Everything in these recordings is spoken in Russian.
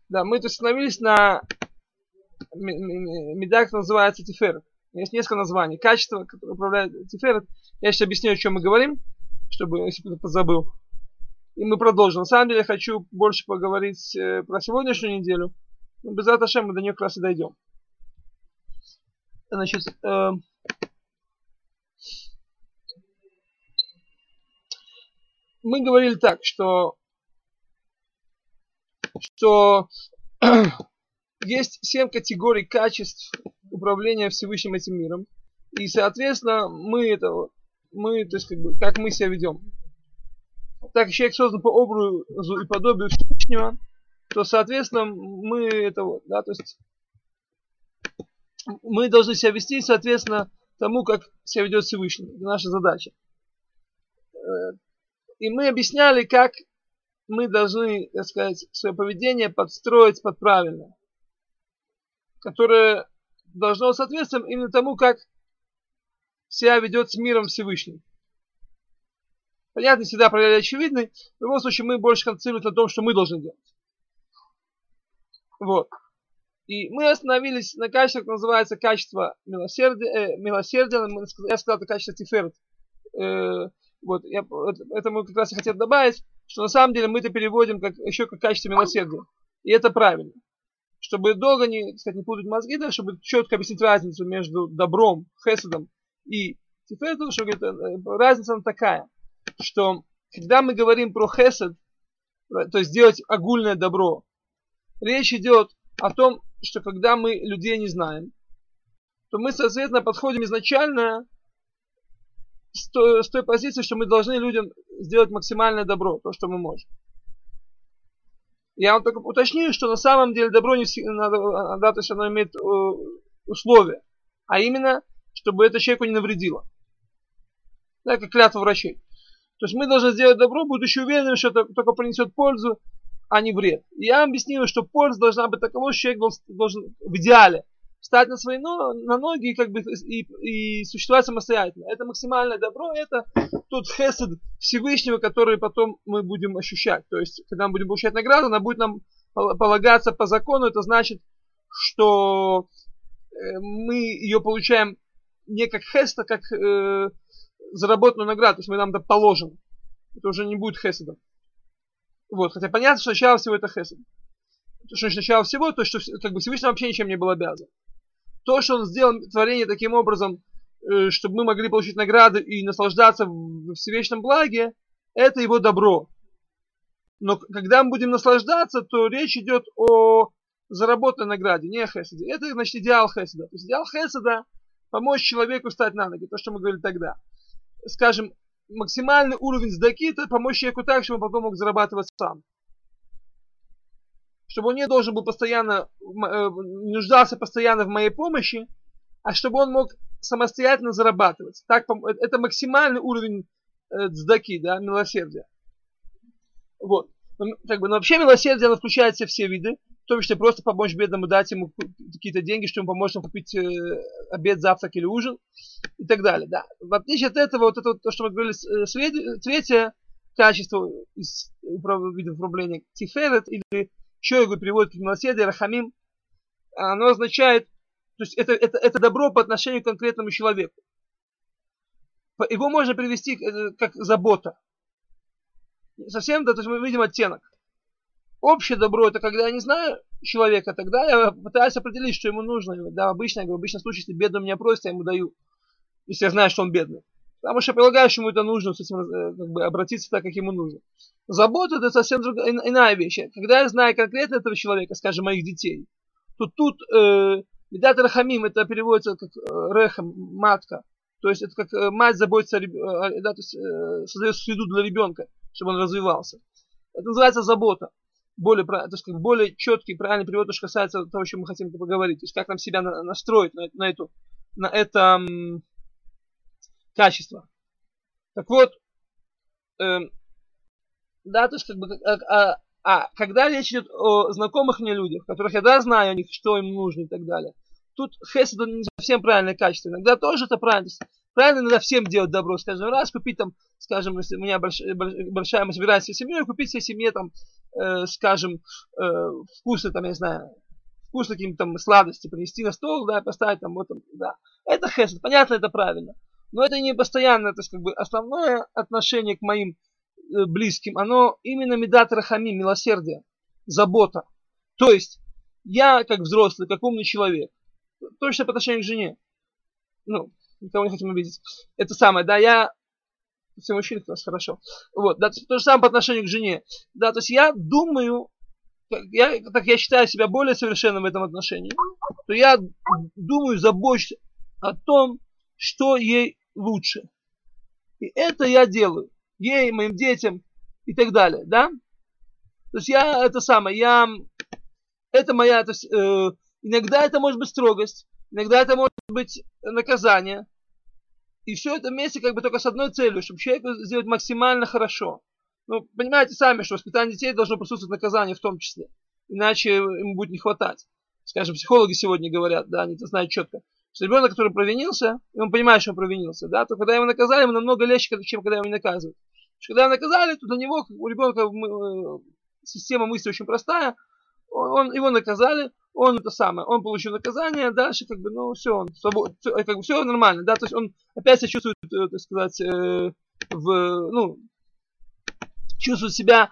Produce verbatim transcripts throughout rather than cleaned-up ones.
Да, мы тут остановились на медах, называется Тиферет. Есть несколько названий. Качество, которое управляет Тиферет. Я сейчас объясню, о чем мы говорим, чтобы, если кто-то позабыл. И мы продолжим. На самом деле, я хочу больше поговорить э, про сегодняшнюю неделю. Но без этого мы до нее как раз и дойдем. Значит, э, мы говорили так, что, что есть семь категорий качеств управления Всевышним этим миром. И, соответственно, мы это, мы, то есть, как бы, как мы себя ведем. Так как человек создан по образу и подобию Всевышнего, то, соответственно, мы это вот, да, то есть мы должны себя вести, соответственно, тому, как себя ведет Всевышний. Это наша задача. И мы объясняли, как мы должны, так сказать, свое поведение подстроить под правильное, которое должно соответствовать именно тому, как себя ведет с миром Всевышним. Понятно, всегда проверяли очевидный. В любом случае, мы больше концентрируемся на том, что мы должны делать. Вот. И мы остановились на качестве, как называется, качество милосердия. Э, милосердия. Я сказал, это качество Тиферет. Э, вот. Я, это, это мы как раз и хотел добавить, что на самом деле мы это переводим как, еще как качество милосердия. И это правильно. Чтобы долго не, так сказать, не путать мозги, да, чтобы четко объяснить разницу между добром, хеседом и Тиферетом, что говорит, разница она такая, что когда мы говорим про хесед, то есть делать огульное добро, речь идет о том, что когда мы людей не знаем, то мы, соответственно, подходим изначально с той, с той позиции, что мы должны людям сделать максимальное добро, то, что мы можем. Я вам только уточню, что на самом деле добро не всегда, да, то есть оно имеет условия, а именно, чтобы это человеку не навредило. Да, как клятва врачей. То есть мы должны сделать добро, будучи уверенными, что это только принесет пользу, а не вред. И я объяснил, что польза должна быть такова, что человек должен в идеале встать на свои на ноги и, как бы, и, и существовать самостоятельно. Это максимальное добро, это тот хесед Всевышнего, который потом мы будем ощущать. То есть, когда мы будем получать награду, она будет нам полагаться по закону. Это значит, что мы ее получаем не как хесед, а как э, заработанную награду. То есть мы нам это положим. Это уже не будет хеседом. Вот, хотя понятно, что начало всего это хесед. Что начало всего, то, что как бы Всевышний вообще ничем не был обязан. То, что он сделал творение таким образом, э, чтобы мы могли получить награды и наслаждаться в всевечном благе, это его добро. Но когда мы будем наслаждаться, то речь идет о заработанной награде, не о хеседе. Это, значит, идеал хеседа. То есть идеал хеседа — помочь человеку встать на ноги, то, что мы говорили тогда. Скажем, максимальный уровень сдаки — это помочь человеку так, чтобы он потом мог зарабатывать сам. Чтобы он не должен был постоянно, не нуждался постоянно в моей помощи, а чтобы он мог самостоятельно зарабатывать. Так, это максимальный уровень сдаки, да, милосердия. Вот. Как бы, но вообще милосердие, оно включает все, все виды, в том числе просто помочь бедному, дать ему какие-то деньги, чтобы ему помочь ему купить э, обед, завтрак или ужин и так далее. Да. В отличие от этого, вот это вот, то, что мы говорили, э, третье качество из видов управления, Тиферет, или Шойгу переводит как милосердие, Рахамим, оно означает, то есть это, это, это добро по отношению к конкретному человеку. Его можно привести как забота. Совсем, да, то есть мы видим оттенок. Общее добро — это когда я не знаю человека, тогда я пытаюсь определить, что ему нужно. Да, обычно, я говорю, в обычном случае, если бедный меня просит, я ему даю, если я знаю, что он бедный. Потому что я полагаю, что ему это нужно, с этим, как бы, обратиться так, как ему нужно. Забота — это совсем другая, иная вещь. Когда я знаю конкретно этого человека, скажем, моих детей, то тут Медат Рахамим, это переводится как э, рехам, матка. То есть это как э, мать заботится о ребенке, да, то есть э, создает среду для ребенка, чтобы он развивался. Это называется забота. Более, то есть, как более четкий, правильный перевод, что касается того, о чем мы хотим поговорить. То есть как нам себя на, настроить на, на, эту, на это м, качество. Так вот, э, да, то есть как бы, а, а, а когда речь идет о знакомых мне людях, которых я да знаю о них, что им нужно и так далее, тут хесед не совсем правильное качество. Иногда тоже это правильно. Правильно иногда всем делать добро, скажем, раз купить там, скажем, если у меня большая, большая мы собираемся семьей, купить всей семье там, э, скажем, э, вкусы там, я не знаю, вкус какие-то там сладости принести на стол, да, поставить там, вот там, да. Это хесед, понятно, это правильно. Но это не постоянно, то есть как бы основное отношение к моим э, близким, оно именно медат рахамим, милосердие, забота. То есть я как взрослый, как умный человек, точно по отношению к жене, ну, никого не хотим обидеть. Это самое, да, я, все мужчины как раз хорошо. Вот, да, то, то же самое по отношению к жене. Да, то есть я думаю, я, так я считаю себя более совершенным в этом отношении, то я думаю, забочусь о том, что ей лучше. И это я делаю. Ей, моим детям и так далее, да? То есть я, это самое, я, это моя, то есть, э, иногда это может быть строгость, иногда это может быть наказание. И все это вместе как бы только с одной целью, чтобы человеку сделать максимально хорошо. Ну, понимаете сами, что воспитание детей должно присутствовать наказание в том числе. Иначе ему будет не хватать. Скажем, психологи сегодня говорят, да, они это знают четко, что ребенок, который провинился, и он понимает, что он провинился, да, то когда его наказали, ему намного легче, чем когда его не наказывают. Потому что когда его наказали, то для него, у ребенка система мысли очень простая, он, его наказали, он это самое, он получил наказание, дальше как бы, ну, все, он свобод, все, как бы, все нормально, да, то есть он опять себя чувствует, так сказать, э, в, ну, чувствует себя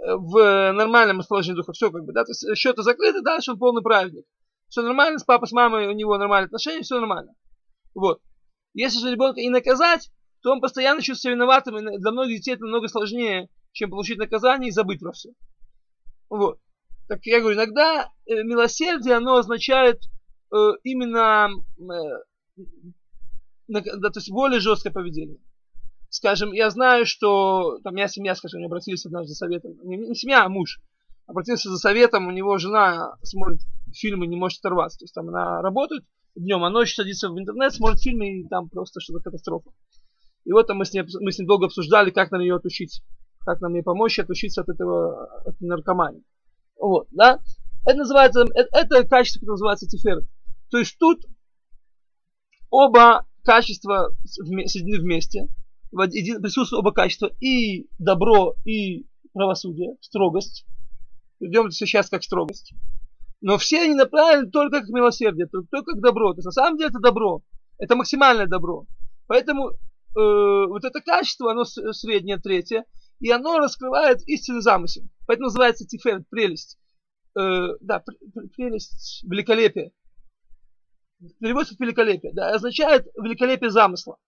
в нормальном расположении духа, все как бы, да, то есть счеты закрыты, дальше он полный праведник. Все нормально, с папой, с мамой у него нормальные отношения, все нормально. Вот. Если же ребенка и наказать, то он постоянно чувствует себя виноватым, и для многих детей это намного сложнее, чем получить наказание и забыть про все. Вот. Так я говорю, иногда э, милосердие, оно означает э, именно э, на, да, то есть более жесткое поведение. Скажем, я знаю, что там моя семья, скажем, обратились однажды за советом, не, не семья, а муж, обратился за советом, у него жена смотрит фильмы, не может оторваться. То есть там она работает днем, а ночью садится в интернет, смотрит фильмы, и там просто что-то катастрофа. И вот там мы с, ней, мы с ним долго обсуждали, как нам ее отучить, как нам ей помочь отучиться от этого, от наркомании. Вот, да? Это называется, это, это качество, которое называется тиферет. То есть тут оба качества соединены вместе, присутствуют оба качества, и добро, и правосудие, строгость. Идем сейчас как строгость. Но все они направлены только как милосердие, только как добро. То есть на самом деле это добро, это максимальное добро. Поэтому э, вот это качество, оно среднее, третье, и оно раскрывает истинный замысел. Поэтому называется тиферет, прелесть. Э, да, прелесть, великолепие. Переводится как великолепие, да, означает великолепие замысла.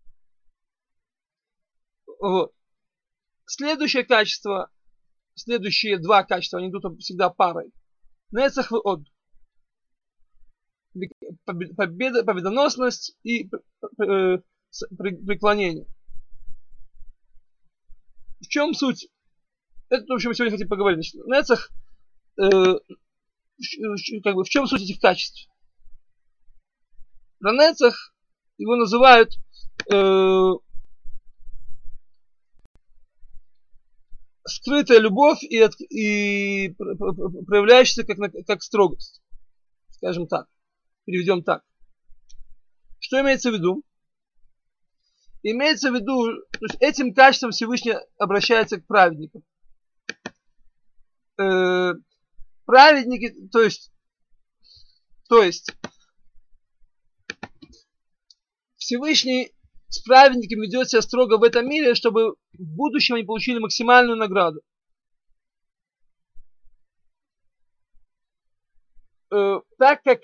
Вот. Следующее качество, следующие два качества, они идут всегда парой. Нецах веод. Победа, победоносность и э, преклонение. В чем суть? Это то, о чем мы сегодня хотим поговорить. Нецах, э, как бы, в чем суть этих качеств? На Нецах его называют э, скрытая любовь и, и проявляющаяся как, как строгость. Скажем так. Переведем так. Что имеется в виду? Имеется в виду, то есть этим качеством Всевышний обращается к праведникам. Э, праведники, то есть, то есть Всевышний с праведниками ведет себя строго в этом мире, чтобы в будущем они получили максимальную награду. Э, так как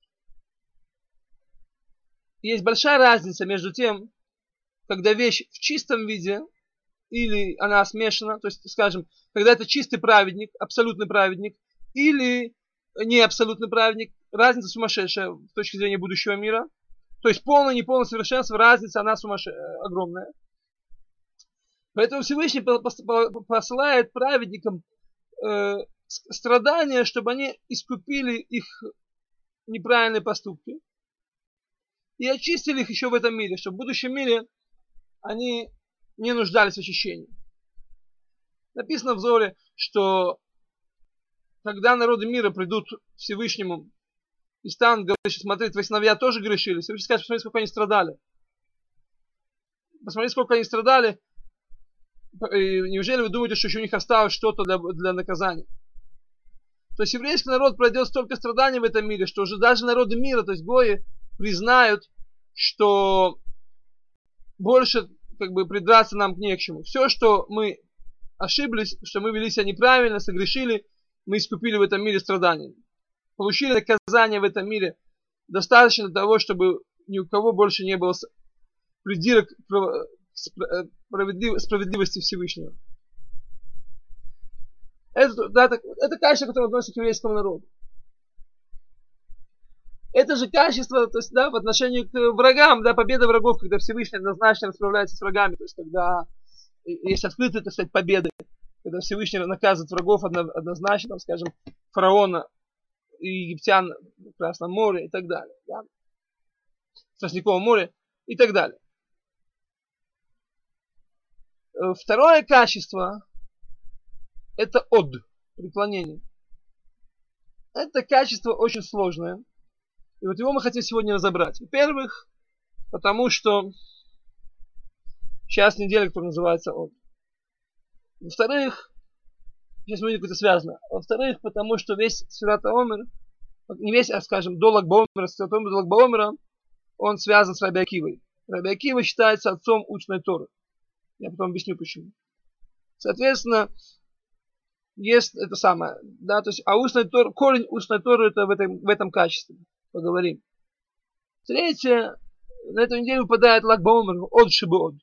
есть большая разница между тем, когда вещь в чистом виде, или она смешана, то есть, скажем, когда это чистый праведник, абсолютный праведник, или не абсолютный праведник, разница сумасшедшая с точки зрения будущего мира. То есть полное, неполное совершенство, разница, она сумасшедшая, огромная. Поэтому Всевышний посылает праведникам э, страдания, чтобы они искупили их неправильные поступки. И очистили их еще в этом мире, чтобы в будущем мире они не нуждались в очищении. Написано в Зоре, что когда народы мира придут к Всевышнему и станут говорить, что смотреть, твои сыновья тоже грешили, Всевышний скажет, посмотрите, сколько они страдали. посмотрите, сколько они страдали. И неужели вы думаете, что еще у них осталось что-то для, для наказания? То есть еврейский народ пройдет столько страданий в этом мире, что уже даже народы мира, то есть гои, признают, что больше как бы придраться нам не к чему. Все, что мы ошиблись, что мы вели себя неправильно, согрешили, мы искупили в этом мире страданиями. Получили наказание в этом мире достаточно для того, чтобы ни у кого больше не было придирок к справедливости Всевышнего. Это, да, это, это качество, которое относится к еврейскому народу. Это же качество, то есть, да, в отношении к врагам, да, победа врагов, когда Всевышний однозначно расправляется с врагами, то есть, когда есть открытые, так сказать, победы, когда Всевышний наказывает врагов однозначно, там, скажем, фараона и египтян в Красном море и так далее, да, в Тростниковом море и так далее. Второе качество — это од, преклонение. Это качество очень сложное. И вот его мы хотим сегодня разобрать. Во-первых, потому что сейчас неделя, которая называется од. Во-вторых, сейчас мы видим, как это связано. Во-вторых, потому что весь Сфират ха-Омер, не весь, а скажем, до Lag BaOmer, Сфират ха-Омер до Lag BaOmer, он связан с Раби Акивой. Раби Акива считается отцом устной Торы. Я потом объясню почему. Соответственно, есть это самое, да, то есть, а устная Тора, корень устной Торы это в этом, в этом качестве. Поговорим. Третье, на эту неделю выпадает Lag BaOmer, од шибо од.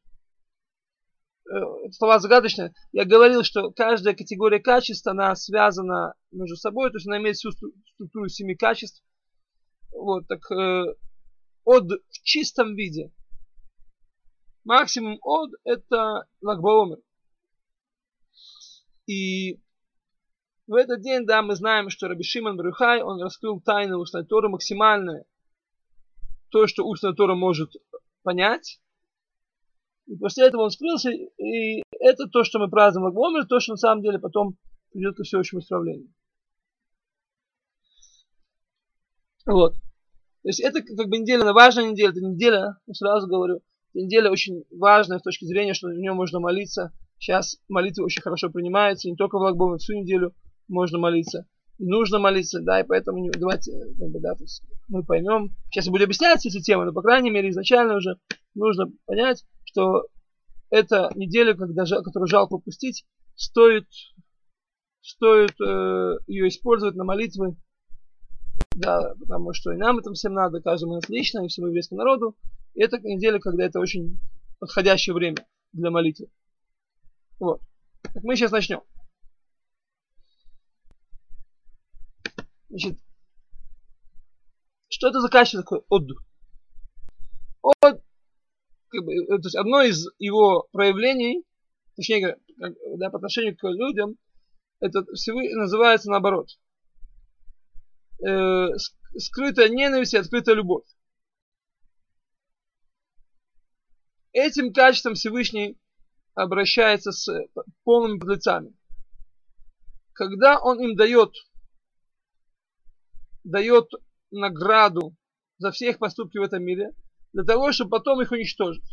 Слова загадочные. Я говорил, что каждая категория качеств, она связана между собой, то есть она имеет всю структуру семи качеств. Вот, так, э, од в чистом виде. Максимум од это Lag BaOmer. И в этот день, да, мы знаем, что Раби Шимон бар Йохай, он раскрыл тайны устной Торы максимальное. То, что устная Тора может понять. И после этого он скрылся. И это то, что мы празднуем Lag BaOmer, то, что на самом деле потом придет ко всеобщему исправлению. Вот. То есть это как бы неделя, важная неделя. Это неделя, я сразу говорю, это неделя очень важная с точки зрения, что в нем можно молиться. Сейчас молитвы очень хорошо принимаются. Не только в Lag BaOmer, всю неделю можно молиться. И нужно молиться, да, и поэтому давайте, как бы, да, то есть мы поймем. Сейчас я буду объяснять все эти темы, но, по крайней мере, изначально уже нужно понять, что эта неделя, когда, которую жалко упустить, стоит, стоит э, ее использовать на молитвы, да, потому что и нам это всем надо, каждому из нас лично, и всему еврейскому народу. И это неделя, когда это очень подходящее время для молитвы. Вот. Так мы сейчас начнем. Значит, что это за качество такое од? Од, как бы, то есть одно из его проявлений, точнее, да, по отношению к людям, это называется наоборот. Э, скрытая ненависть и открытая любовь. Этим качеством Всевышний обращается с полными подлецами. Когда он им дает дает награду за все их поступки в этом мире, для того, чтобы потом их уничтожить.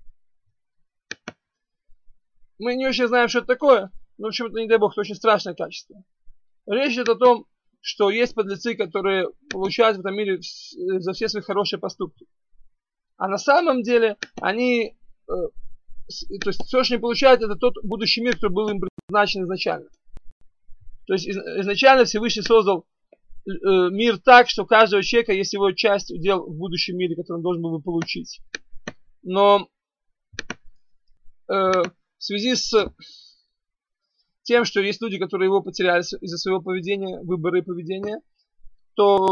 Мы не очень знаем, что это такое, но, в общем-то, не дай бог, это очень страшное качество. Речь идет о том, что есть подлецы, которые получают в этом мире за все свои хорошие поступки. А на самом деле, они, э, то есть, все, что они получают, это тот будущий мир, который был им предназначен изначально. То есть, изначально Всевышний создал мир так, что у каждого человека есть его часть дел в будущем мире, который он должен был бы получить. Но э, в связи с тем, что есть люди, которые его потеряли из-за своего поведения, выбора и поведения, то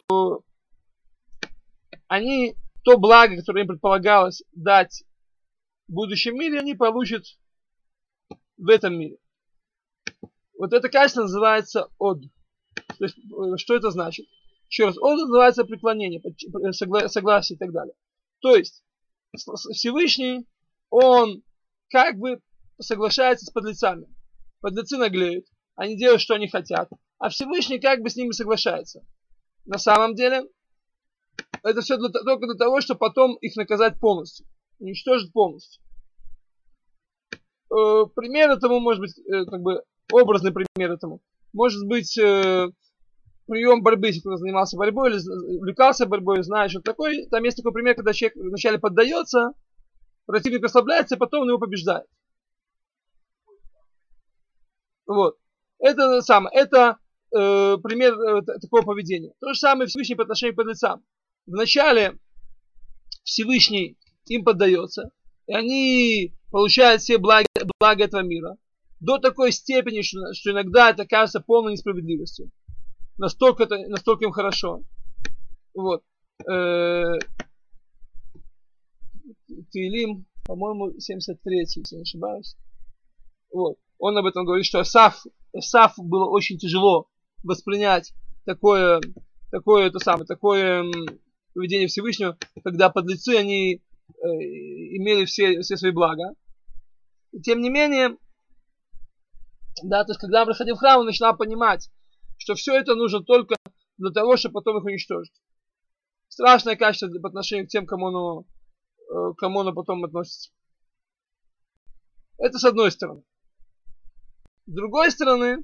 они то благо, которое им предполагалось дать в будущем мире, они получат в этом мире. Вот это качество называется од. То есть, что это значит? Еще раз, он называется преклонение, согла- согласие и так далее. То есть, Всевышний, он как бы соглашается с подлецами. Подлецы наглеют, они делают, что они хотят, а Всевышний как бы с ними соглашается. На самом деле, это все для, только для того, чтобы потом их наказать полностью, уничтожить полностью. э, пример этому может быть, э, как бы образный пример этому. Может быть э, прием борьбы, если кто-то занимался борьбой или увлекался борьбой, знаешь, что такое. Там есть такой пример, когда человек вначале поддается, противник расслабляется, и потом он его побеждает. Вот. Это самое, это э, пример э, такого поведения. То же самое Всевышний по отношению к подлецам. Вначале Всевышний им поддается, и они получают все блага, блага этого мира. До такой степени, что, что иногда это кажется полной несправедливостью. Настолько, это, настолько им хорошо. Вот. Э, Теилим, по-моему, семьдесят третий, если не ошибаюсь. Вот. Он об этом говорит, что Асаф, Асаф было очень тяжело воспринять такое, такое, это самое, такое поведение Всевышнего, когда подлецы, они э, имели все, все свои блага. И тем не менее, да, то есть, когда он приходил в храм, он начинал понимать, что все это нужно только для того, чтобы потом их уничтожить. Страшное качество по отношению к тем, кому оно, э, кому оно потом относится. Это с одной стороны. С другой стороны,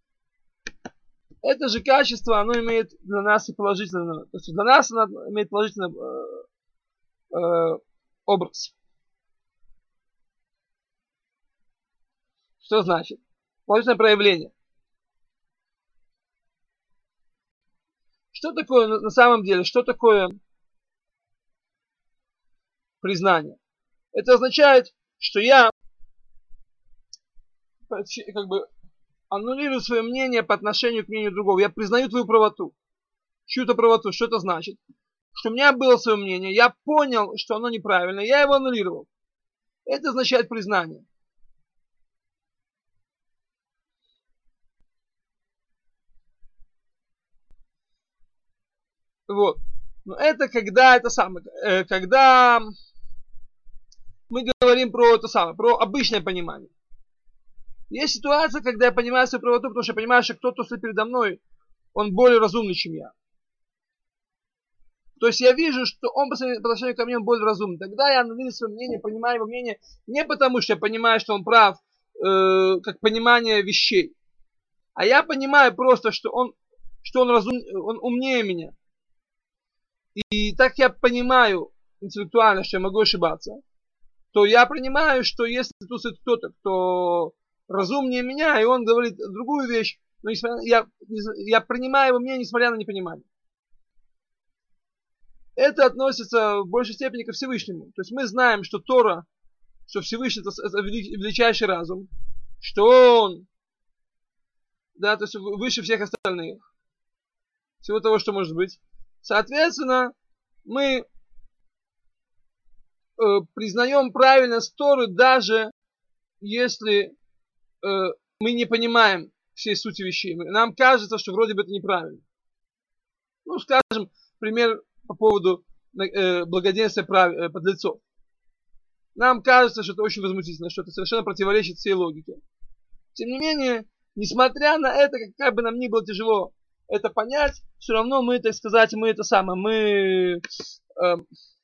это же качество, оно имеет для нас и положительное, то есть для нас оно имеет положительный э, э, образ. Что значит? Положительное проявление. Что такое на самом деле, что такое признание? Это означает, что я как бы аннулирую свое мнение по отношению к мнению другого. Я признаю твою правоту. Чью-то правоту. Что это значит? Что у меня было свое мнение, я понял, что оно неправильно, я его аннулировал. Это означает признание. Вот. Но это когда это самое, э, когда мы говорим про это самое, про обычное понимание. Есть ситуация, когда я понимаю свою правоту, потому что я понимаю, что кто-то, кто передо мной, он более разумный, чем я. То есть я вижу, что он по отношению ко мне более разумный. Тогда я аннулирую свое мнение, понимаю его мнение не потому, что я понимаю, что он прав, э, как понимание вещей, а я понимаю просто, что он, что он, разум, он умнее меня. И так я понимаю интеллектуально, что я могу ошибаться, то я принимаю, что если тут кто-то, кто разумнее меня, и он говорит другую вещь, но я, я принимаю его мнение, несмотря на непонимание. Это относится в большей степени ко Всевышнему. То есть мы знаем, что Тора, что Всевышний это, это величайший разум, что он, да, то есть выше всех остальных, всего того, что может быть. Соответственно, мы э, признаем правильность Торы, даже если э, мы не понимаем всей сути вещей. Нам кажется, что вроде бы это неправильно. Ну, скажем, пример по поводу э, благоденствия прав... э, подлецов. Нам кажется, что это очень возмутительно, что это совершенно противоречит всей логике. Тем не менее, несмотря на это, как, как бы нам ни было тяжело это понять, все равно мы, так сказать, мы это самое, мы э,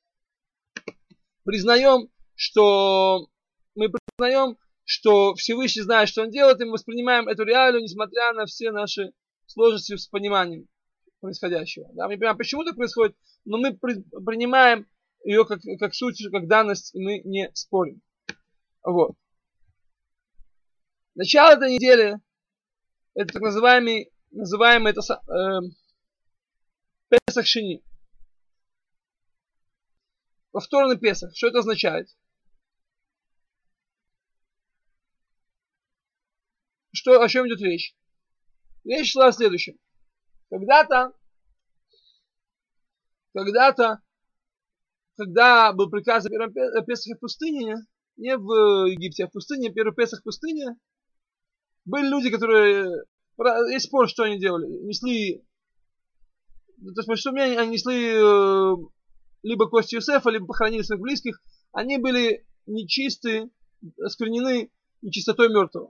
признаем, что мы признаем, что Всевышний знает, что он делает, и мы воспринимаем эту реалию, несмотря на все наши сложности с пониманием происходящего. Да, мы не понимаем, почему так происходит, но мы при, принимаем ее как, как суть, как данность, и мы не спорим. Вот. Начало этой недели, это так называемый, называемый это, э, Песах Шини. Повторный Песах. Что это означает? Что, о чем идет речь? Речь шла о следующем. Когда-то, когда-то, когда был приказ о первом Песахе в пустыне, не в Египте, а в пустыне, первый Песах в пустыне, были люди, которые, есть спор, что они делали, несли, то есть, по что мнению, они несли э, либо кость Иосифа, либо похоронили своих близких, они были нечисты, осквернены нечистотой мертвого.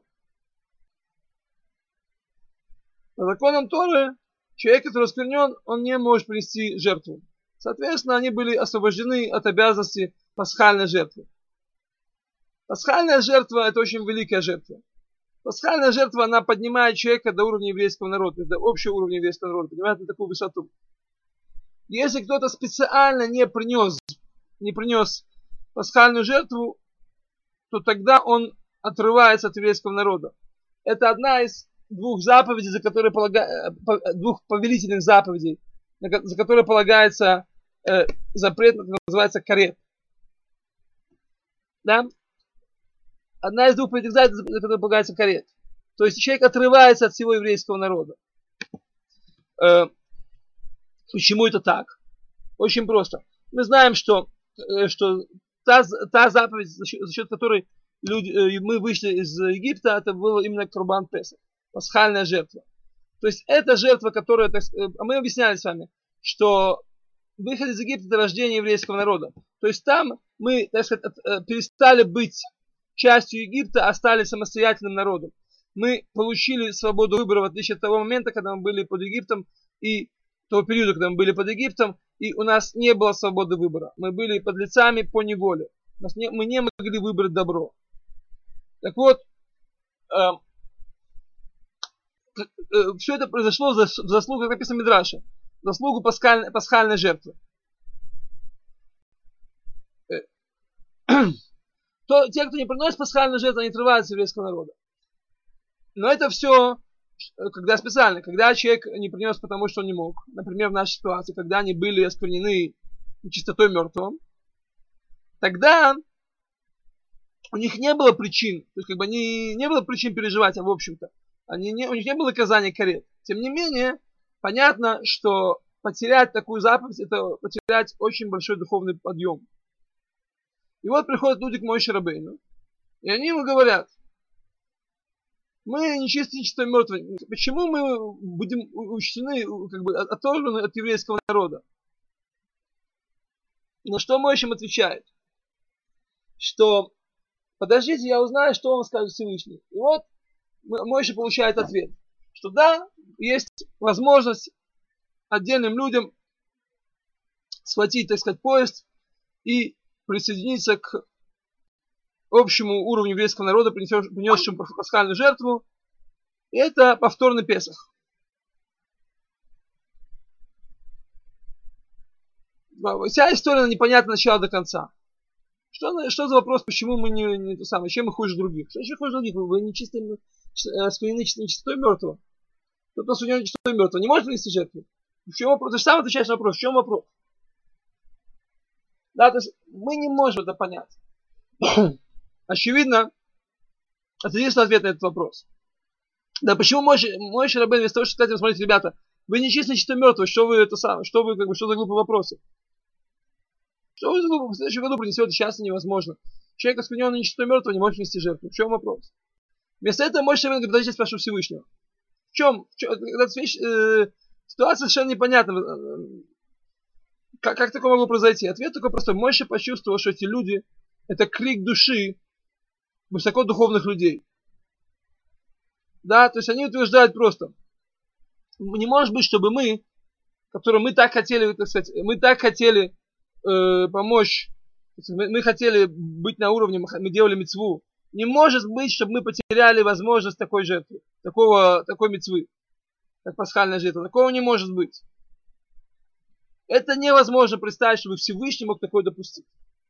По законам Торы, человек, который осквернен, он не может принести жертву. Соответственно, они были освобождены от обязанности пасхальной жертвы. Пасхальная жертва – это очень великая жертва. Пасхальная жертва, она поднимает человека до уровня еврейского народа, до общего уровня еврейского народа, поднимает на такую высоту. Если кто-то специально не принес, не принес пасхальную жертву, то тогда он отрывается от еврейского народа. Это одна из двух заповедей, за которые полага... двух повелительных заповедей, за которые полагается э, запрет, называется карет. Да? Одна из двух повелительных заповедей, за которые полагается карет. То есть человек отрывается от всего еврейского народа. Э, почему это так? Очень просто. Мы знаем, что, э, что та, та заповедь, за счет, за счет которой люди, э, мы вышли из Египта, это было именно Корбан Песах. Пасхальная жертва. То есть это жертва, которая, так, а мы объясняли с вами, что выход из Египта – это рождение еврейского народа. То есть там мы, так сказать, перестали быть частью Египта, а стали самостоятельным народом. Мы получили свободу выбора, в отличие от того момента, когда мы были под Египтом, и того периода, когда мы были под Египтом, и у нас не было свободы выбора. Мы были подлецами по неволе. Не, мы не могли выбрать добро. Так вот, э, все это произошло в заслугу, как написано в Мидраше, в заслугу пасхальной, пасхальной жертвы. То, те, кто не приносит пасхальную жертву, они отрываются от еврейского народа. Но это все, когда специально, когда человек не принес, потому что он не мог. Например, в нашей ситуации, когда они были осквернены чистотой мертвым, тогда у них не было причин, то есть как бы они, не было причин переживать, в общем-то. Они не, у них не было наказания карет. Тем не менее, понятно, что потерять такую заповедь, это потерять очень большой духовный подъем. И вот приходят люди к Моше Рабейну, и они ему говорят: мы нечистые, нечисто мертвые. Почему мы будем учтены, как бы оторваны от еврейского народа? На что Моше им отвечает, что подождите, я узнаю, что вам скажет Всевышний. И вот Моше получает ответ, что да, есть возможность отдельным людям схватить, так сказать, поезд и присоединиться к общему уровню еврейского народа, принесшему пасхальную жертву. И это повторный Песах. Вся история непонятна от начала до конца. Что, что за вопрос, почему мы не, не то самое, чем мы хуже других? Что еще хуже других? Вы не чистые, осквернены нечистотой мертвого. Кто осужден нечистотой мертвого не может принести жертву. В чем вопрос? Ты же сам отвечаешь на вопрос. В чем вопрос? Да, то есть мы не можем это понять. Очевидно, это единственный ответ на этот вопрос. Да, почему Моше Рабейну вместо того, чтобы сказать им: смотрите, ребята, вы не чистые, нечисто мертвые, что вы это самое, что вы, как бы, что за глупые вопросы? Что вы за глупые? В следующем году принесете, сейчас невозможно. Человек, оскверненный нечисто мертвого, не может нести жертву. В чем вопрос? Вместо этого Моше Рабейну говорит: подождите, спрашиваю Всевышнего. В чем? В чем? Эта вещь, э, ситуация совершенно непонятна. Как, как такое могло произойти? Ответ такой простой. Моше почувствовал, что эти люди — это крик души высокодуховных людей. Да, то есть они утверждают просто: не может быть, чтобы мы, которые мы так хотели, так сказать, мы так хотели э, помочь, мы, мы хотели быть на уровне, мы делали мицву. Не может быть, чтобы мы потеряли возможность такой жертвы, такого, такой мицвы, как пасхальная жертва. Такого не может быть. Это невозможно представить, чтобы Всевышний мог такое допустить.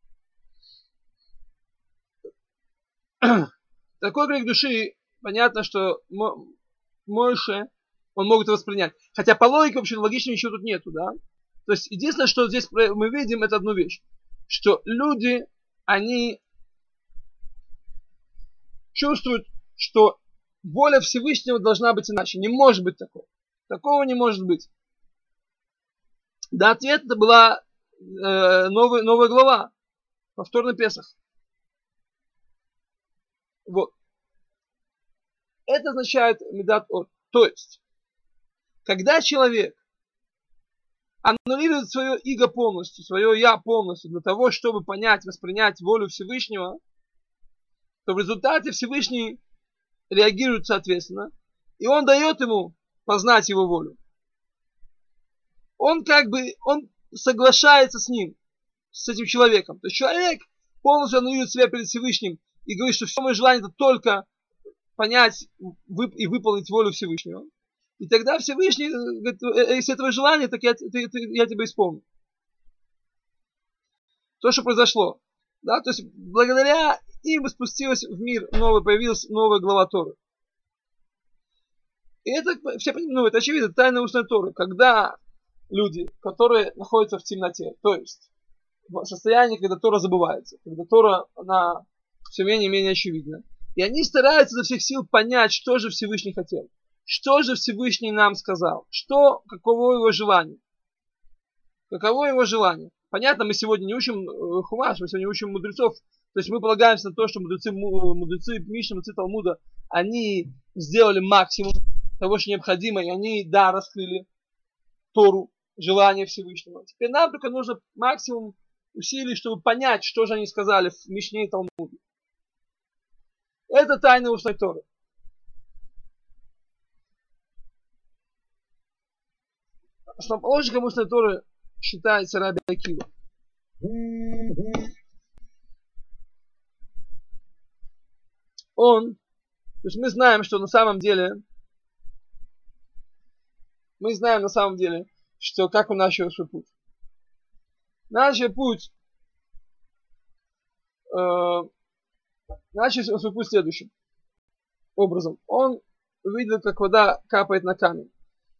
Такой крик души, понятно, что Моше, он мог это воспринять. Хотя по логике, вообще, логично ничего тут нету, да? То есть, единственное, что здесь мы видим, это одну вещь. Что люди, они чувствуют, что воля Всевышнего должна быть иначе. Не может быть такого. Такого не может быть. Да, ответ это была э, новая, новая глава. Повторный Песах. Вот. Это означает медат от. То есть, когда человек аннулирует свое эго полностью, свое я полностью, для того, чтобы понять, воспринять волю Всевышнего, то в результате Всевышний реагирует соответственно, и он дает ему познать его волю. Он как бы, он соглашается с ним, с этим человеком. То есть человек полностью аннулирует себя перед Всевышним и говорит, что все мое желание это только понять и выполнить волю Всевышнего. И тогда Всевышний говорит, если этого желания, так я, ты, ты, я тебя исполню. То, что произошло. Да? То есть благодаря им спустилась в мир новый, появилась новая глава Торы. И это, все, ну, это очевидно, тайна устной Торы. Когда люди, которые находятся в темноте, то есть в состоянии, когда Тора забывается, когда Тора, она все менее и менее очевидна, и они стараются изо всех сил понять, что же Всевышний хотел, что же Всевышний нам сказал, что, каково его желание, каково его желание. Понятно, мы сегодня не учим хумаш, мы сегодня учим мудрецов, то есть мы полагаемся на то, что мудрецы, мудрецы Мишны, мудрецы Талмуда, они сделали максимум того, что необходимо, и они, да, раскрыли Тору, желание Всевышнего. Теперь нам только нужно максимум усилий, чтобы понять, что же они сказали в Мишне и Талмуде. Это тайна устной Торы. Основоположником устной Торы считается Раби Акива. Он, то есть мы знаем, что на самом деле, мы знаем на самом деле, что как он начал свой путь. Начал путь, э, начал свой путь следующим образом. Он увидел, как вода капает на камень.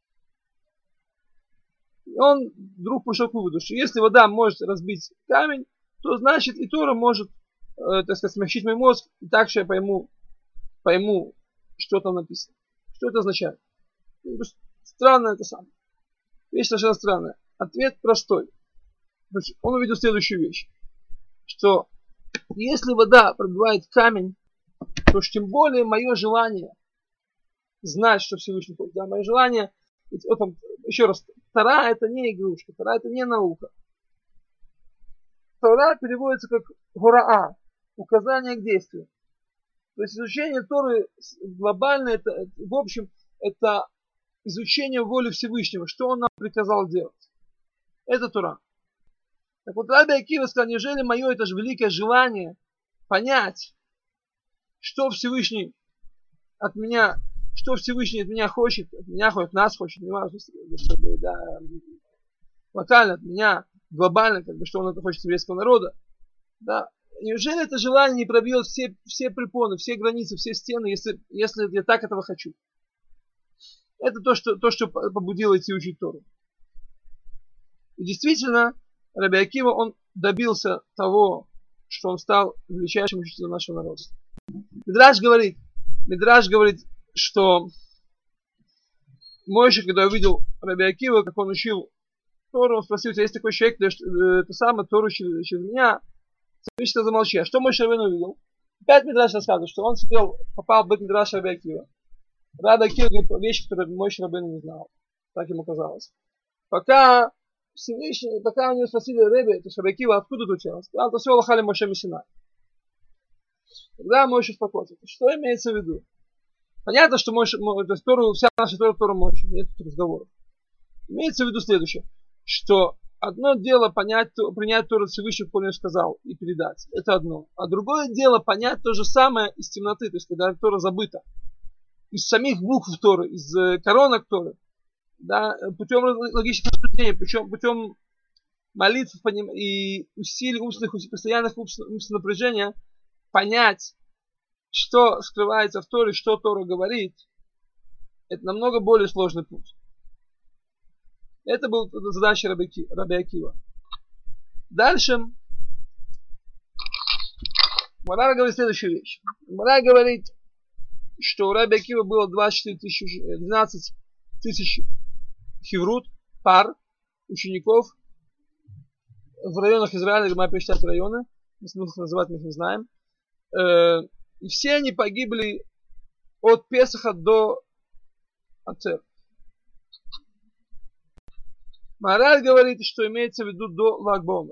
И он вдруг пришел к выводу, что если вода может разбить камень, то значит и Тора может, э, так сказать, смягчить мой мозг, и так что я пойму, пойму, что там написано. Что это означает? Странно это самое. Вещь совершенно странная. Ответ простой. Значит, он увидел следующую вещь. Что если вода пробивает камень, то уж тем более мое желание знать, что Всевышний хочет. Да, мое желание, ведь, вот, еще раз, Тора это не игрушка, Тора это не наука. Тора переводится как гораа, указание к действию. То есть изучение Торы глобально, это, в общем, это изучение воли Всевышнего, что он нам приказал делать. Это Тора. Так вот, Раби Акива сказал, неужели мое это же великое желание понять, что Всевышний от меня, что Всевышний от меня хочет, от меня хочет, нас хочет, не важно, да, локально от меня, глобально, как бы, что он это хочет еврейского народа. Да. Неужели это желание не пробьет все, все препоны, все границы, все стены, если, если я так этого хочу? Это то, что, то, что побудило идти учить Тору. И действительно, Раби Акива, он добился того, что он стал величайшим учителем нашего народа. Мидраш говорит, Мидраш говорит, что Мойше, когда увидел Раби Акива, как он учил Тору, он спросил, у тебя есть такой человек, это самое, Тору через, через меня? Всевышний замолчи. А что Мойше Рабейну увидел? Опять Мидраш рассказывает, что он сидел, попал в Бет-Мидраш Раби Акива. Раби Акива говорит вещи, которые Мойше Рабейну не знал. Так ему казалось. Пока Всевышний, пока у него спросили Ребе, то есть Раби Акива, откуда ты учил? Он сказал, то все Аллахали Моше Мисинай. Тогда Мойше успокоился. Что имеется в виду? Понятно, что Мойше, то есть Тору, вся наша Тора, Тора Мойше, нет тут разговоров. Имеется в виду следующее, что одно дело понять, принять Тору Всевышнего, как он сказал, и передать. Это одно. А другое дело понять то же самое из темноты, то есть когда Тора забыта. Из самих букв Торы, из коронок Торы. Да, путем логического рассуждения, путем, путем молитв и усилий умственных, постоянных умственных напряжения, понять, что скрывается в Торе, что Тора говорит, это намного более сложный путь. Это была задача Раби, Раби Акива. Дальше Мара говорит следующую вещь. Мара говорит, что у Раби Акива было двадцать четыре тысячи, двенадцать тысяч хеврут, пар, учеников в районах Израиля, мы перечислять районы, если мы их называть, мы их не знаем. И все они погибли от Песаха до Ацер. Мораль говорит, что имеется в виду до Лаг ба-Омер.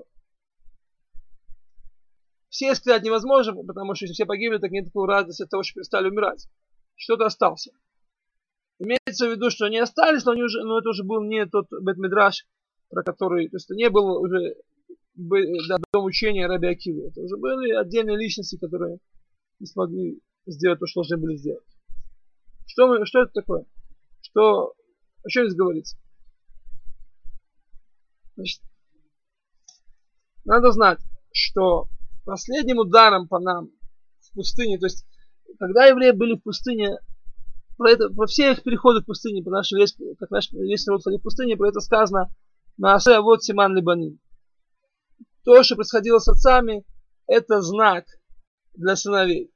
Все сказать невозможно, потому что если все погибли, так нет такой радости от того, что перестали умирать. Что-то остался. Имеется в виду, что они остались, но, они уже, но это уже был не тот Бет-Мидраш, про который, то есть это не было уже да, дом учения Раби Акивы. Это уже были отдельные личности, которые не смогли сделать то, что должны были сделать. Что, мы, что это такое? Что, о чем здесь говорится? Значит, надо знать, что последним ударом по нам в пустыне, то есть, когда евреи были в пустыне, про, это, про все их переходы в пустыне, про наш весь, как наш весь народ ходил в пустыне, про это сказано Маасе вот Симан Либаним. То, что происходило с отцами, это знак для сыновей.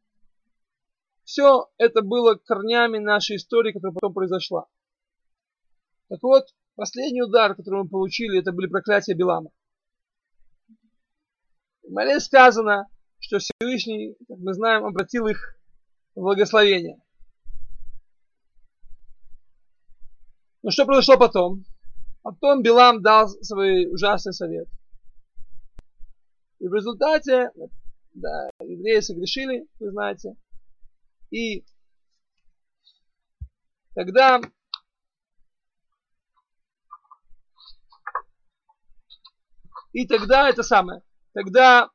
Все это было корнями нашей истории, которая потом произошла. Так вот, последний удар, который мы получили, это были проклятия Билама. В Море сказано, что Всевышний, как мы знаем, обратил их в благословение. Но что произошло потом? Потом Билам дал свой ужасный совет. И в результате, да, евреи согрешили, вы знаете. И тогда и тогда это самое. Тогда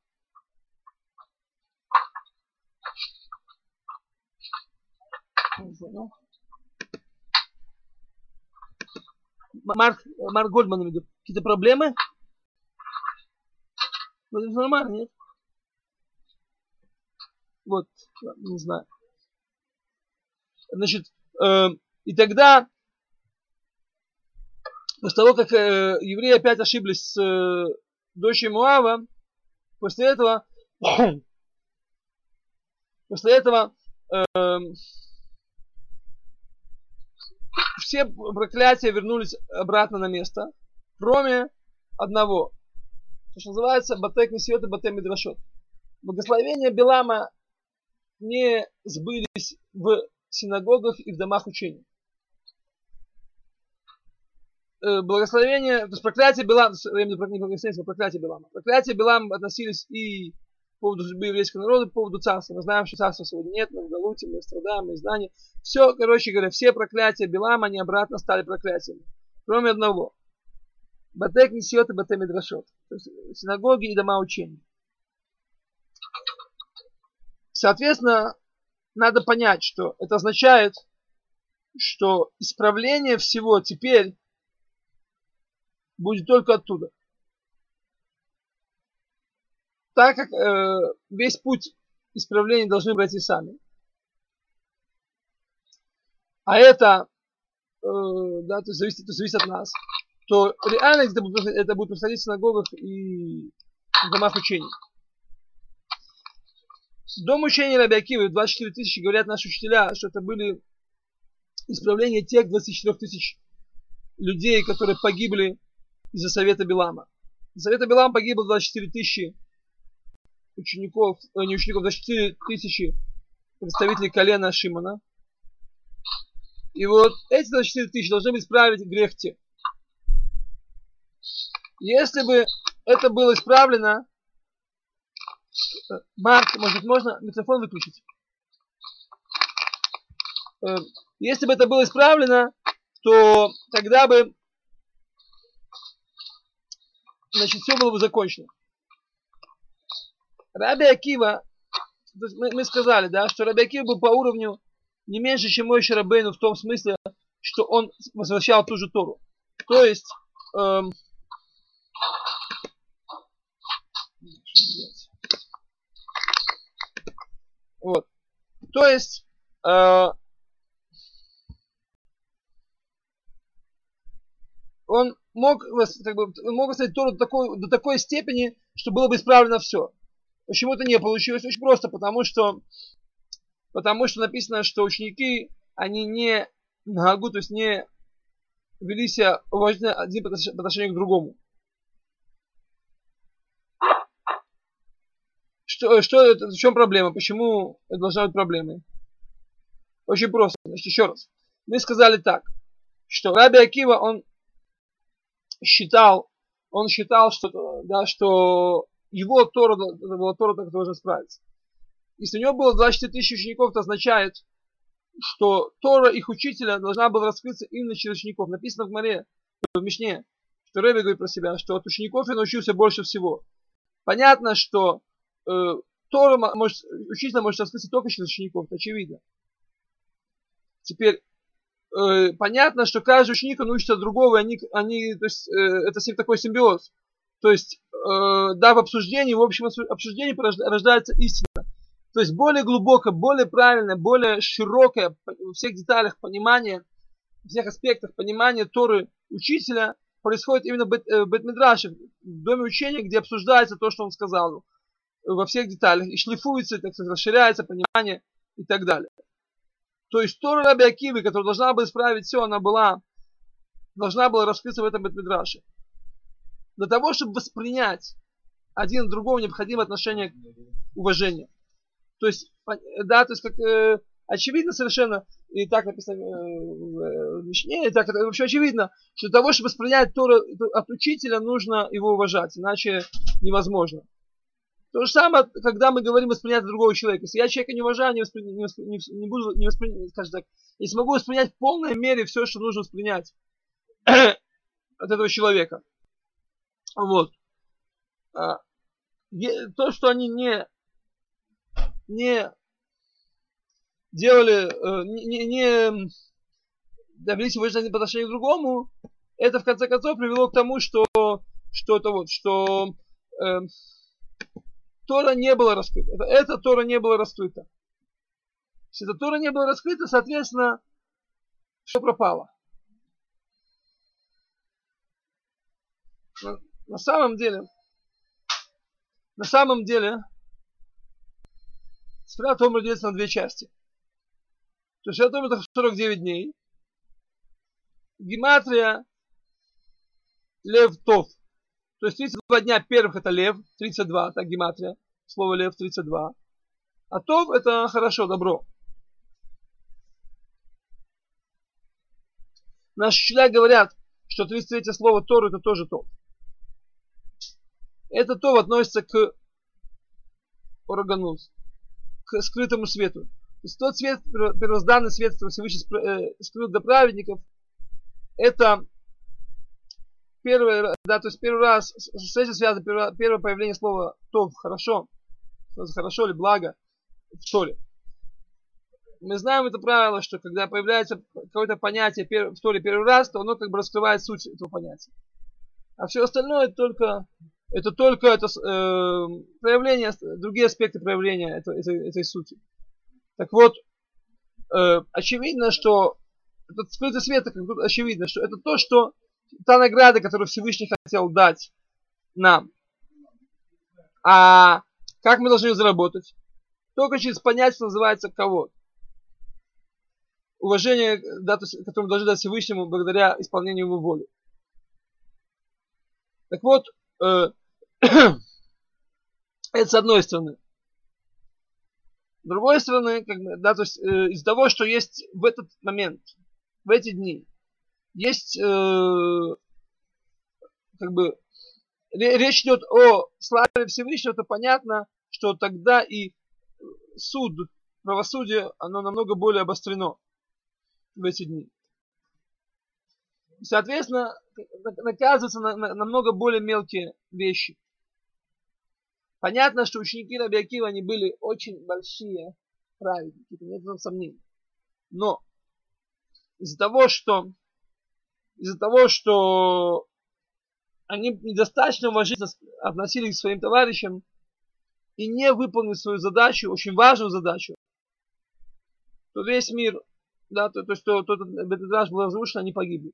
Марк, Марк Гольдман идет. Какие-то проблемы? Ну, нормально, нет? Вот, не знаю. Значит, э, и тогда, после того, как э, евреи опять ошиблись с э, дочерью Муава, после этого, после этого э, все проклятия вернулись обратно на место, кроме одного, что называется Батек Несиот и Батек Мидрашот. Благословения Билама не сбылись в синагогах и в домах учений. Благословение, то есть проклятие Билама, проклятие Билама. Проклятие Билама относились и по поводу судьбы еврейского народа, по поводу царства. Мы знаем, что царства сегодня нет, мы в Галуте, мы страдаем, мы изгнание. Все, короче говоря, все проклятия Билама, они обратно стали проклятиями. Кроме одного. Батек Несиот и Батек Мидрашот. То есть синагоги и дома учений. Соответственно, надо понять, что это означает, что исправление всего теперь будет только оттуда. Так как э, весь путь исправления должны пройти сами. А это, э, да, то есть зависит, то есть зависит от нас. То реально это будет, это будет происходить в синагогах и в домах учений. Дом учения Раби Акивы, двадцать четыре тысячи, говорят наши учителя, что это были исправления тех двадцати четырёх тысяч людей, которые погибли из-за совета Билама. Из-за совета Билама погибло двадцать четыре тысячи учеников, не учеников, двадцать четыре тысячи представителей колена Шимона. И вот эти двадцать четыре тысячи должны исправить грех тех. Если бы это было исправлено, Марк, может быть, можно микрофон выключить? Если бы это было исправлено, то тогда бы, значит, все было бы закончено. Раби Акива, мы, мы сказали, да, что Раби Акива был по уровню не меньше, чем Моше Рабейну, в том смысле, что он возвращал ту же Тору. То есть, эм, вот, то есть, э, он мог, как бы, мог оставить Тору до такой, до такой степени, что было бы исправлено все. Почему это не получилось? Очень просто, потому что, потому что написано, что ученики, они не нагу, то есть не вели себя уважительно один по отношению к другому. Что, что это, в чем проблема? Почему это должна быть проблемой? Очень просто. Значит, еще раз. Мы сказали так, что Раби Акива, он считал, он считал, что, да, что его Тора, это была Тора, которая должна справиться. Если у него было двадцать четыре тысячи учеников, это означает, что Тора их учителя должна была раскрыться именно через учеников. Написано в Море, в Мишне, что Рэбби говорит про себя, что от учеников я научился больше всего. Понятно, что э, Тора может, учитель может раскрыться только через учеников, это очевидно. Теперь, э, понятно, что каждый ученик он учится от другого, и они, они, то есть, э, это такой симбиоз. То есть, э, да, в обсуждении, в общем обсуждении рождается истина. То есть, более глубокое, более правильное, более широкое во всех деталях понимание, во всех аспектах понимания Торы учителя происходит именно в бет-мидраше, в доме учения, где обсуждается то, что он сказал, во всех деталях, и шлифуется, так сказать, расширяется понимание и так далее. То есть Тора Раби Акивы, которая должна была исправить все, она была, должна была раскрыться в этом бет-мидраше. Для того, чтобы воспринять один другого, необходимо отношение уважения. То есть, да, то есть, как э, очевидно совершенно, и так написано э, в Мишне, и так это вообще очевидно, что для того, чтобы воспринять Тору от учителя, нужно его уважать, иначе невозможно. То же самое, когда мы говорим воспринять другого человека. Если я человека не уважаю, не, воспри... не, воспри... не буду, не воспри... скажем так, не смогу воспринять в полной мере все, что нужно воспринять от этого человека. Вот. То, что они не, не делали, не, не добились уважения по отношению к другому, это в конце концов привело к тому, что, что это вот, что э, Тора не была раскрыта. Это, это Тора не была раскрыта. Если эта Тора не была раскрыта, соответственно, все пропало. На, на самом деле, на самом деле, Сферат Омер делится на две части. То есть Сферат Омер это сорок девять дней. Гематрия Лев Тов. То есть тридцать два дня первых это Лев, тридцать два, так гематрия. Слово Лев тридцать два. А Тов это хорошо, добро. Наши учителя говорят, что тридцать третье слово Тору это тоже Тов. Это Тов относится к Ороганус, к скрытому свету. То есть тот свет, первозданный свет, который Всевышний скрыл для праведников, это первый, да, то есть первый раз, с этим связано первое, первое появление слова Тов, хорошо, хорошо или благо в Торе. Мы знаем это правило, что когда появляется какое-то понятие в Торе первый раз, то оно как бы раскрывает суть этого понятия. А все остальное это только, это только это, э, проявление, другие аспекты проявления этой, этой, этой сути. Так вот, э, очевидно, что этот скрытый свет, как тут очевидно, что это то, что та награда, которую Всевышний хотел дать нам. А как мы должны ее заработать? Только через понятие, что называется кого. Уважение, да, то есть, которое мы должны дать Всевышнему благодаря исполнению его воли. Так вот, э, это с одной стороны. С другой стороны, как бы, да, то есть э, из-за того, что есть в этот момент, в эти дни, есть э, как бы речь идет о славе Всевышнего, то понятно, что тогда и суд, правосудие, оно намного более обострено в эти дни. Соответственно, наказываются на, на, на много более мелкие вещи. Понятно, что ученики Раби Акива, они были очень большие праведники, нет сомнений. Но из-за того, что из-за того, что они недостаточно уважительно относились к своим товарищам и не выполнили свою задачу, очень важную задачу, то весь мир, да, то, то есть то, тот бет-мидраш был разрушен, они погибли.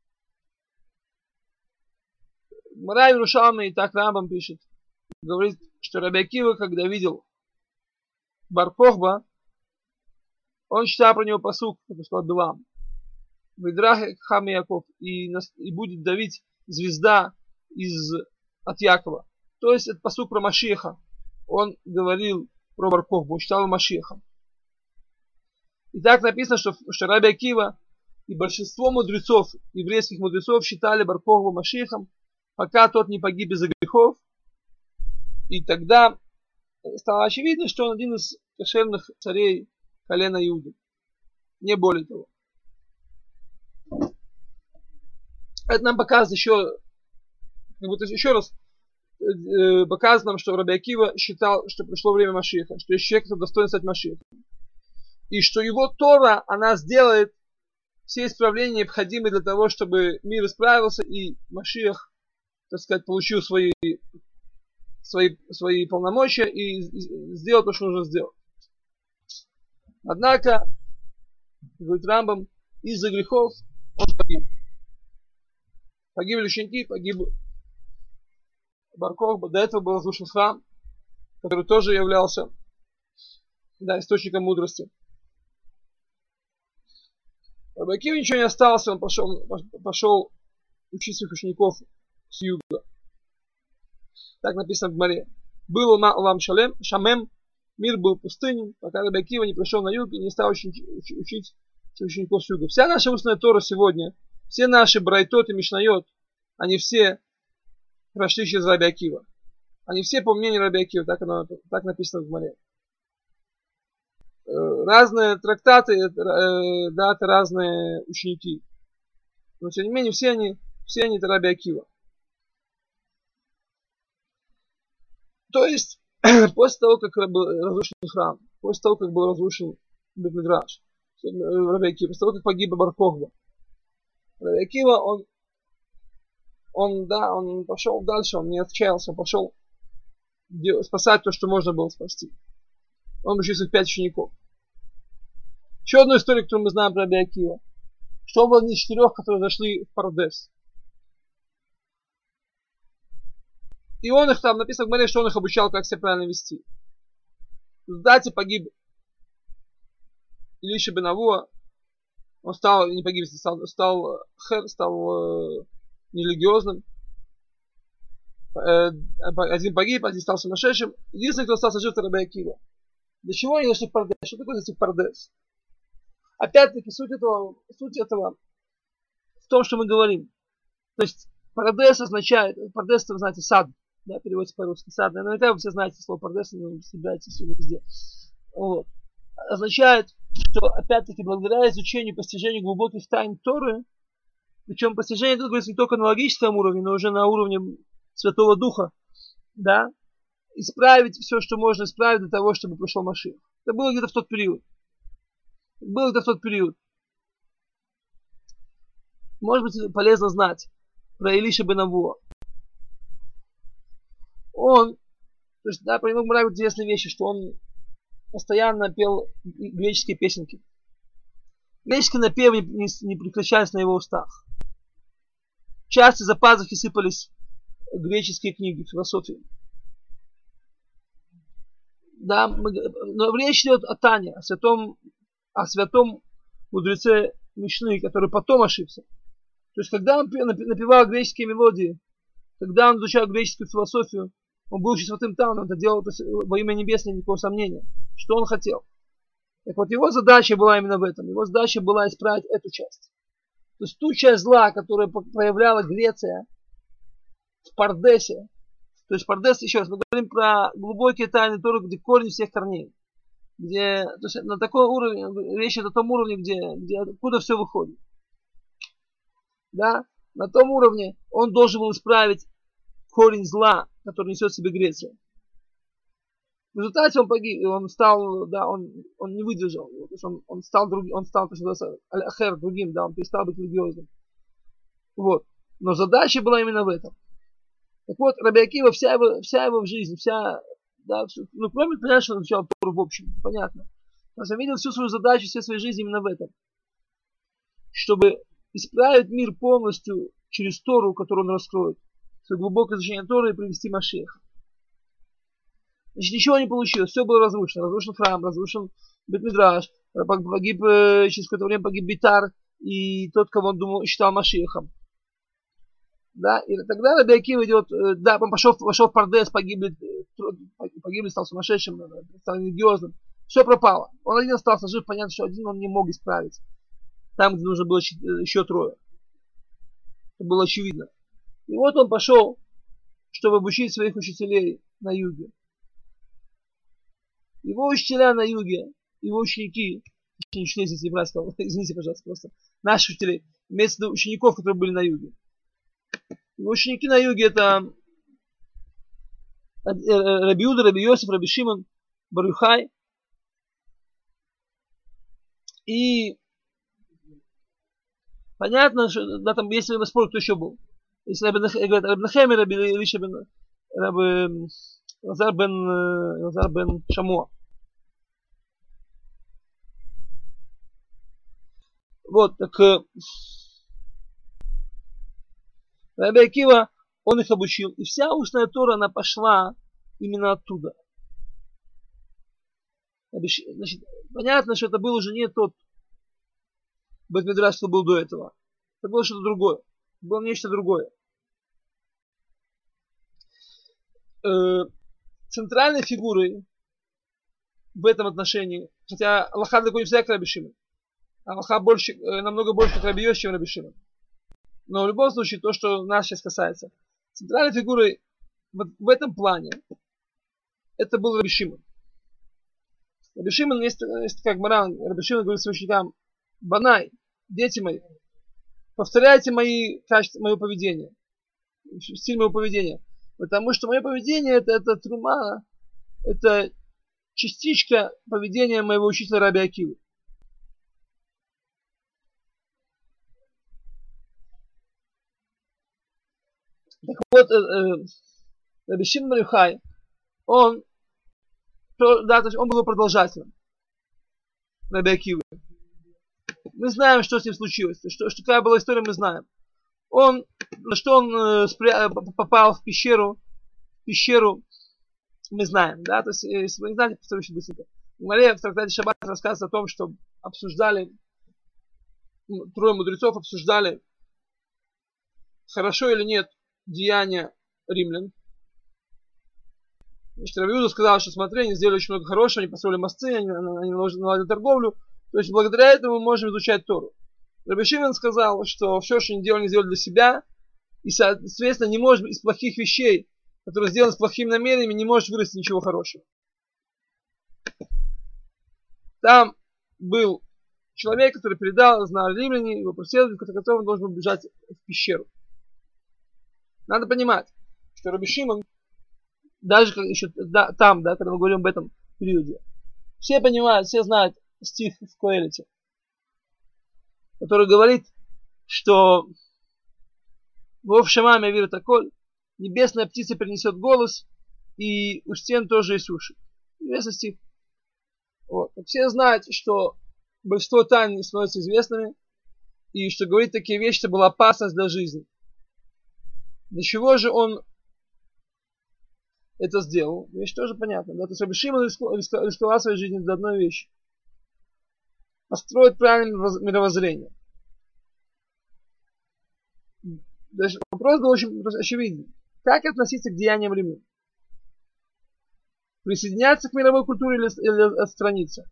Морай Рушалми, и так Рамбам пишет, говорит, что Раби Акива, когда видел Бар-Кохба, он читал про него пасук, как сказал Билам, Видрах Хам Яков, и, и будет давить звезда из, от Якова. То есть это пасук про Машиаха. Он говорил про Бар-Кохбу, он читал Машиахом. И так написано, что, что Раби Акива и большинство мудрецов, еврейских мудрецов, считали Бар-Кохбу Машиахом, пока тот не погиб из-за грехов. И тогда стало очевидно, что он один из кошерных царей колена Иуды. Не более того. Это нам показывает еще, как будто еще раз, э, показано нам, что Раби Акива считал, что пришло время Машиаха, что есть человек, который достоин стать Машиахом. И что его Тора, она сделает все исправления, необходимые для того, чтобы мир исправился, и Машиах, так сказать, получил свои, свои, свои полномочия и сделал то, что нужно сделать. Однако, говорит Рамбам, из-за грехов он погиб. Погибли ученики, погиб Бар Кохба. До этого был разрушен храм, который тоже являлся, да, источником мудрости. Раби Акива ничего не осталось, он пошел, пошел учить своих учеников с юга. Так написано в Гмаре. Был улам шалем, шамем, мир был пустынен, пока Раби Акива не пришел на юг и не стал учить, учить учеников с юга. Вся наша устная Тора сегодня, все наши брайтот и мишнайот, они все прошли через Раби Акива. Они все по мнению Раби Акива, так, оно, так написано в Гмаре. Разные трактаты, да, это разные ученики. Но тем не менее, все они, все они это Раби Акива. То есть, после того, как был разрушен храм, после того, как был разрушен бейт мидраш, Раби Акива, после того, как погиб Бар Кохба, Раби Акива, он, он, да, он пошел дальше, он не отчаялся, он пошел спасать то, что можно было спасти. Он учил своих пять учеников. Еще одну историю, которую мы знаем про Раби Акива. Что он был из четырех, которые зашли в Пардес. И он их там, написано в Гмаре, что он их обучал, как себя правильно вести. В дате погиб Илиша бен Авуа. Он стал, не погиб, стал, стал хер, стал э, нерелигиозным. Э, один погиб, один стал сумасшедшим. Единственный, кто остался жив, это Раби Акива. Для чего они зашли в Пардес? Что такое зайти в Пардес? Опять-таки, суть этого, суть этого в том, что мы говорим. То есть, Пардес означает, Пардес, это, вы знаете, сад, да, переводится по-русски, сад. Наверняка вы все знаете слово Пардес, вы собираетесь сегодня везде. Вот. Означает, что, опять-таки, благодаря изучению, постижению глубоких тайн Торы, причем постижение тут говорится не только на логическом уровне, но уже на уровне Святого Духа, да, исправить все, что можно исправить для того, чтобы пришел Машиах. Это было где-то в тот период. Было где-то в тот период. Может быть, полезно знать про Илиша бен Авуа. Он, то есть, да, про него говорят интересные вещи, что он постоянно пел греческие песенки. Греческие напевы не, не прекращались на его устах. Часто за пазухи сыпались греческие книги, философии. Да, мы, но речь идет о Тане, о святом, о святом мудреце Мишны, который потом ошибся. То есть, когда он напевал греческие мелодии, когда он изучал греческую философию, он был святым Таном, он это делал во имя небесное, никакого сомнения, что он хотел. Так вот, его задача была именно в этом. Его задача была исправить эту часть. То есть, ту часть зла, которую проявляла Греция в Пардесе. То есть, Пардес, еще раз, мы говорим про глубокие тайны Торы, где корень всех корней. Где, то есть, на таком уровне, речь идет о том уровне, где, где откуда все выходит. Да? На том уровне он должен был исправить корень зла, который несет в себе Греция. В результате он погиб, он стал, да, он, он не выдержал, то есть он, он стал другим, он стал, то есть, аль-ахер, другим, да, он перестал быть религиозным. Вот. Но задача была именно в этом. Так вот, Раби Акива, вся его, вся его жизнь, вся, да, все, ну, кроме, понятно, что он изучал Тору в общем, понятно. Он видел всю свою задачу, всю свою жизнь именно в этом. Чтобы исправить мир полностью через Тору, которую он раскроет. Свое глубокое изучение Торы и привести Машиаха. Значит, ничего не получилось, все было разрушено. Разрушен храм, разрушен бейт мидраш, погиб, через какое-то время погиб Битар и тот, кого он думал, считал Машиахом. Да, и тогда Раби Акива идет, да, он пошел, пошел в Пардес, погибли, погибли, стал сумасшедшим, стал религиозным. Все пропало. Он один остался жив, понятно, что один он не мог исправить. Там, где нужно было еще трое. Это было очевидно. И вот он пошел, чтобы обучить своих учителей на юге. Его учителя на юге, его ученики, не учителей, здесь не брать, сказал, извините, пожалуйста, просто наши учителей, имеется в виду учеников, которые были на юге. Его ученики на юге это Раби Иуда, Раби Йосиф, Раби Шимон, бар Йохай. И понятно, что да, там, если на спор, кто еще был. Если Раби Нахем, Раби Илиша бен Раби Лазар бен Лазар бен Шамуа. Вот, так Раби Акива, он их обучил. И вся устная Тора, она пошла именно оттуда. Значит, понятно, что это был уже не тот бет-мидраш, что был до этого. Это было что-то другое. Это было нечто другое. Центральной фигурой в этом отношении, хотя Аллаха далеко не всегда как Раби Шимон, а Аллаха больше, намного больше как Раби Йосиф, чем Раби Шимон. Но в любом случае, то, что нас сейчас касается, центральной фигурой в, в этом плане, это был Раби Шимон. Раби Шимон, есть, есть как Маран, Раби Шимон говорит своим ученикам: Банай, дети мои, повторяйте мои качества, мое поведение, стиль моего поведения. Потому что мое поведение это, это трума, это частичка поведения моего учителя Раби Акивы. Так вот, э, э, Раби Шимон бар Йохай, он, да, то есть он был продолжателем Раби Акивы. Мы знаем, что с ним случилось, что, что какая была история, мы знаем. Он, что он э, спря... попал в пещеру, в пещеру, мы знаем, да, то есть, если вы не знаете, повторю еще быстренько. В Маре в трактате Шаббат рассказывается о том, что обсуждали, трое мудрецов обсуждали, хорошо или нет деяния римлян. Значит, Раби Иуда сказал, что смотри, они сделали очень много хорошего, они построили мосты, они, они наладили торговлю, то есть благодаря этому мы можем изучать Тору. Раби Шимон сказал, что все, что они делали, они сделали для себя, и, соответственно, не может из плохих вещей, которые сделаны с плохими намерениями, не может вырасти ничего хорошего. Там был человек, который передал, знал римляне, его преследовали, в конце он должен был бежать в пещеру. Надо понимать, что Раби Шимон, даже как еще да, там, да, когда мы говорим об этом периоде, все понимают, все знают стих в Коэлите, который говорит, что Вов Шамами Авир Таколь, небесная птица перенесет голос, и у стен тоже есть уши. Известный стих. Вот. Все знают, что большинство тайн не становятся известными, и что говорить такие вещи, это была опасность для жизни. Для чего же он это сделал? Вещь тоже понятна. Да? То есть Раби Шимон рисковал своей жизнью для одной вещи. Построить правильное мировоззрение. Даже вопрос был очень очевиден. Как относиться к деяниям римлян? Присоединяться к мировой культуре или, или отстраниться?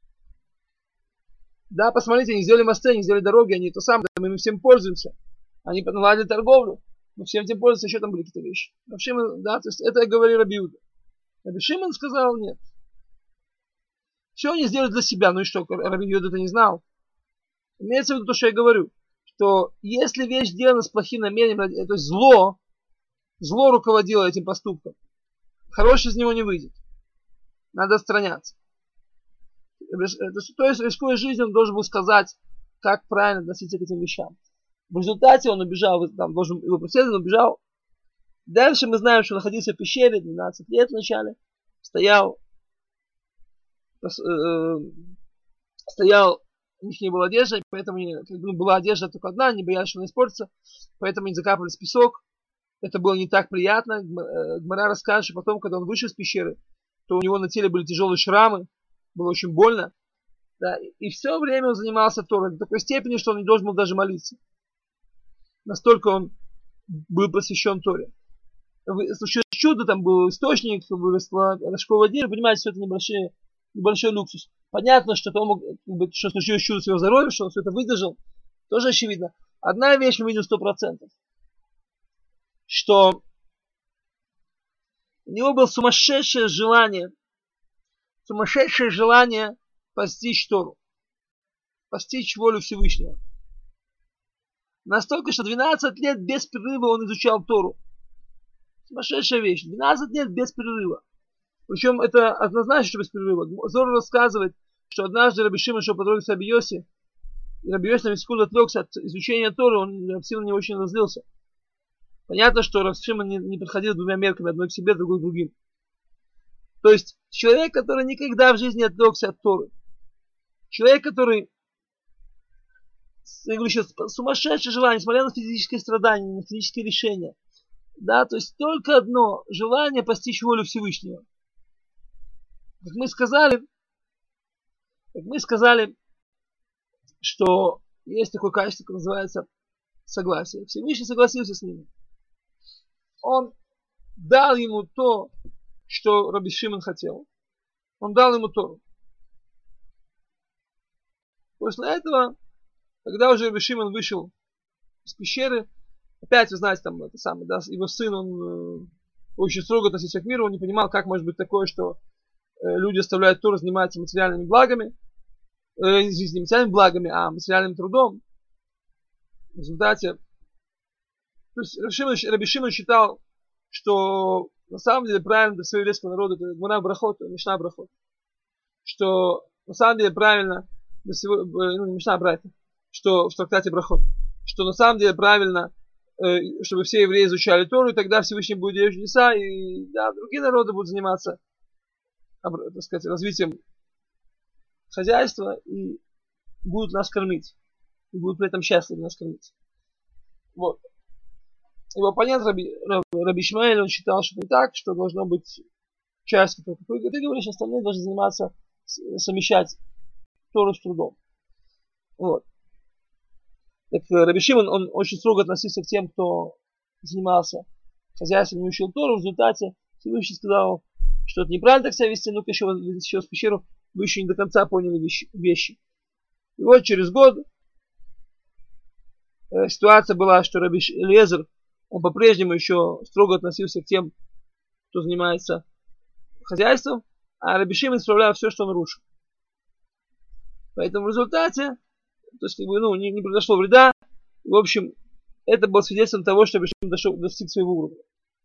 Да, посмотрите, они сделали мосты, они сделали дороги, они то самое, мы всем пользуемся. Они наладили торговлю, мы всем этим пользуемся, еще там были какие-то вещи. Раби Шимон, да, то есть это я говорю Раби Иуда. Раби Шимон сказал нет. Все они сделали для себя, ну и что, Раби Иуда это не знал. Имеется в виду то, что я говорю, что если вещь сделана с плохим намерением, то есть зло, зло руководило этим поступком, хороший из него не выйдет. Надо отстраняться. То есть, рискуя жизнью, он должен был сказать, как правильно относиться к этим вещам. В результате он убежал, там, должен его преследовать, он убежал. Дальше мы знаем, что он находился в пещере двенадцать лет вначале, стоял, э, э, стоял, у них не было одежды, поэтому не, ну, была одежда только одна, они боялись, что она испортится, поэтому они закапывались в песок. Это было не так приятно. Гмара расскажет, что потом, когда он вышел из пещеры, то у него на теле были тяжелые шрамы, было очень больно. Да, и все время он занимался Торой, до такой степени, что он не должен был даже молиться. Настолько он был посвящен Торе. Случилось чудо, там был источник, выросла рожковое дерево, понимаете, все это небольшой, небольшой люксус. Понятно, что, то мог, что случилось чудо с его здоровьем, что он все это выдержал, тоже очевидно. Одна вещь мы видим сто процентов, что у него было сумасшедшее желание, сумасшедшее желание постичь Тору, постичь волю Всевышнего. Настолько, что двенадцать лет без перерыва он изучал Тору. Сумасшедшая вещь. двенадцать лет без перерыва. Причем это однозначно, что без перерыва. Зор рассказывает, что однажды Раби Шимон шел по дороге с Раби Йоси, и Раби Йоси на секунду отвлекся от изучения Торы, он Раби Шимон не очень разлился. Понятно, что Раби Шимон не, не подходил двумя мерками, одной к себе, другой к другим. То есть человек, который никогда в жизни не отвлекся от Торы. Человек, который, я говорю сейчас, сумасшедшее желание, несмотря на физическое страдание, на физические решения. Да, то есть только одно желание постичь волю Всевышнего. Как мы сказали, как мы сказали, что есть такое качество, которое называется согласие. Всевышний согласился с ним. Он дал ему то, что Раби Шимон хотел. Он дал ему Тору. После этого, когда уже Раби Шимон вышел из пещеры, опять, вы знаете, там это самое, да, его сын, он э, очень строго относился к миру, он не понимал, как может быть такое, что э, люди оставляют Тору, занимаются материальными благами, э, не материальными благами, а материальным трудом. В результате, то есть Раби Шимон считал, что на самом деле правильно для своего еврейского народа, это Гмара Брахот, Мишна Брахот, что на самом деле правильно для всего, ну не Мишна Брайта, что в трактате Брахот, что на самом деле правильно, э, чтобы все евреи изучали Тору, и тогда Всевышний будет делать чудеса, и да, другие народы будут заниматься, так сказать, развитием хозяйства и будут нас кормить, и будут при этом счастливы нас кормить. Вот. Его оппонент Раби, Раби Ишмаэль, он считал, что не так, что должно быть часть, как ты говоришь, остальные должны заниматься, совмещать Тору с трудом. Вот. Так Раби Шимон, он очень строго относился к тем, кто занимался хозяйством, не учил Тору. В результате Всевышний сказал, что это неправильно так себя вести, ну-ка еще, еще в пещеру, вы еще не до конца поняли вещи. И вот через год э, ситуация была, что Раби Элиэзер, он по-прежнему еще строго относился к тем, кто занимается хозяйством, а Раби Шимон исправлял все, что он рушил. Поэтому в результате, то есть, как бы, ну, не, не произошло вреда. И, в общем, это было свидетельством того, что Раби Шимон дошел, достиг своего уровня.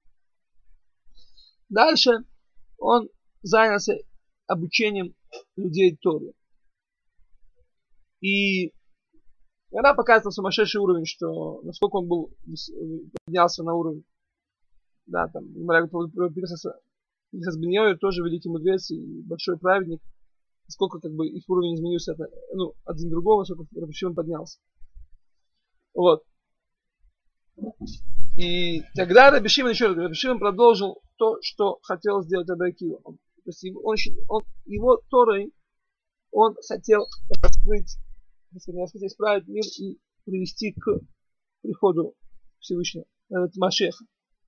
Дальше он занялся обучением людей Торе. И она показывала сумасшедший уровень, что насколько он был, поднялся на уровень. Да, там, Пинхас бен Йоэль, тоже великий мудрец и большой праведник. Сколько как бы их уровень изменился от, ну, один другого, сколько Раби Шимон поднялся. Вот. И тогда Раби Шимон, еще раз, Раби Шимон продолжил то, что хотел сделать Раби Акива. Он, то есть его, он, он, его Торой он хотел раскрыть, если исправить мир и привести к приходу Всевышнего, Машеха.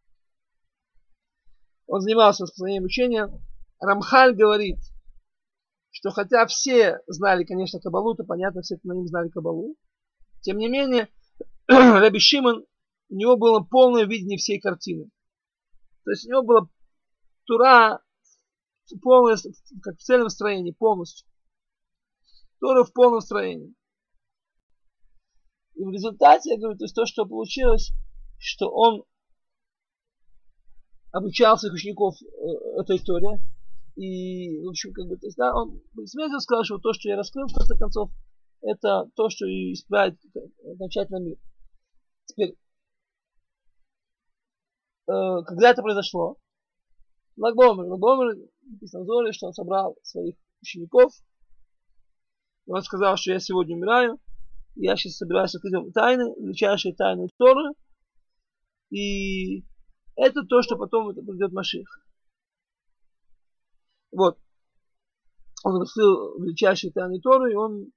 Он занимался распространением учения. Рамхаль говорит, что хотя все знали, конечно, Кабалу, то понятно, все на ним знали Кабалу. Тем не менее, Раби Шимон, у него было полное видение всей картины. То есть у него была Тура полное, как в цельном строении, полностью. Тура в полном строении. И в результате, я говорю, то есть то, что получилось, что он обучал своих учеников этой Торе. И, в общем, как бы, то есть, да, он смело сказал, что то, что я раскрыл, в конце концов, это то, что и исправит окончательно мир. Теперь, э, когда это произошло, Лаг баомер, Лаг баомер, написано в Зоре, что он собрал своих учеников, и он сказал, что я сегодня умираю, и я сейчас собираюсь открыть тайны, величайшие тайны Торы, и это то, что потом это придет Машиах. Вот. Он раскрыл величайшие тайны Торы, и он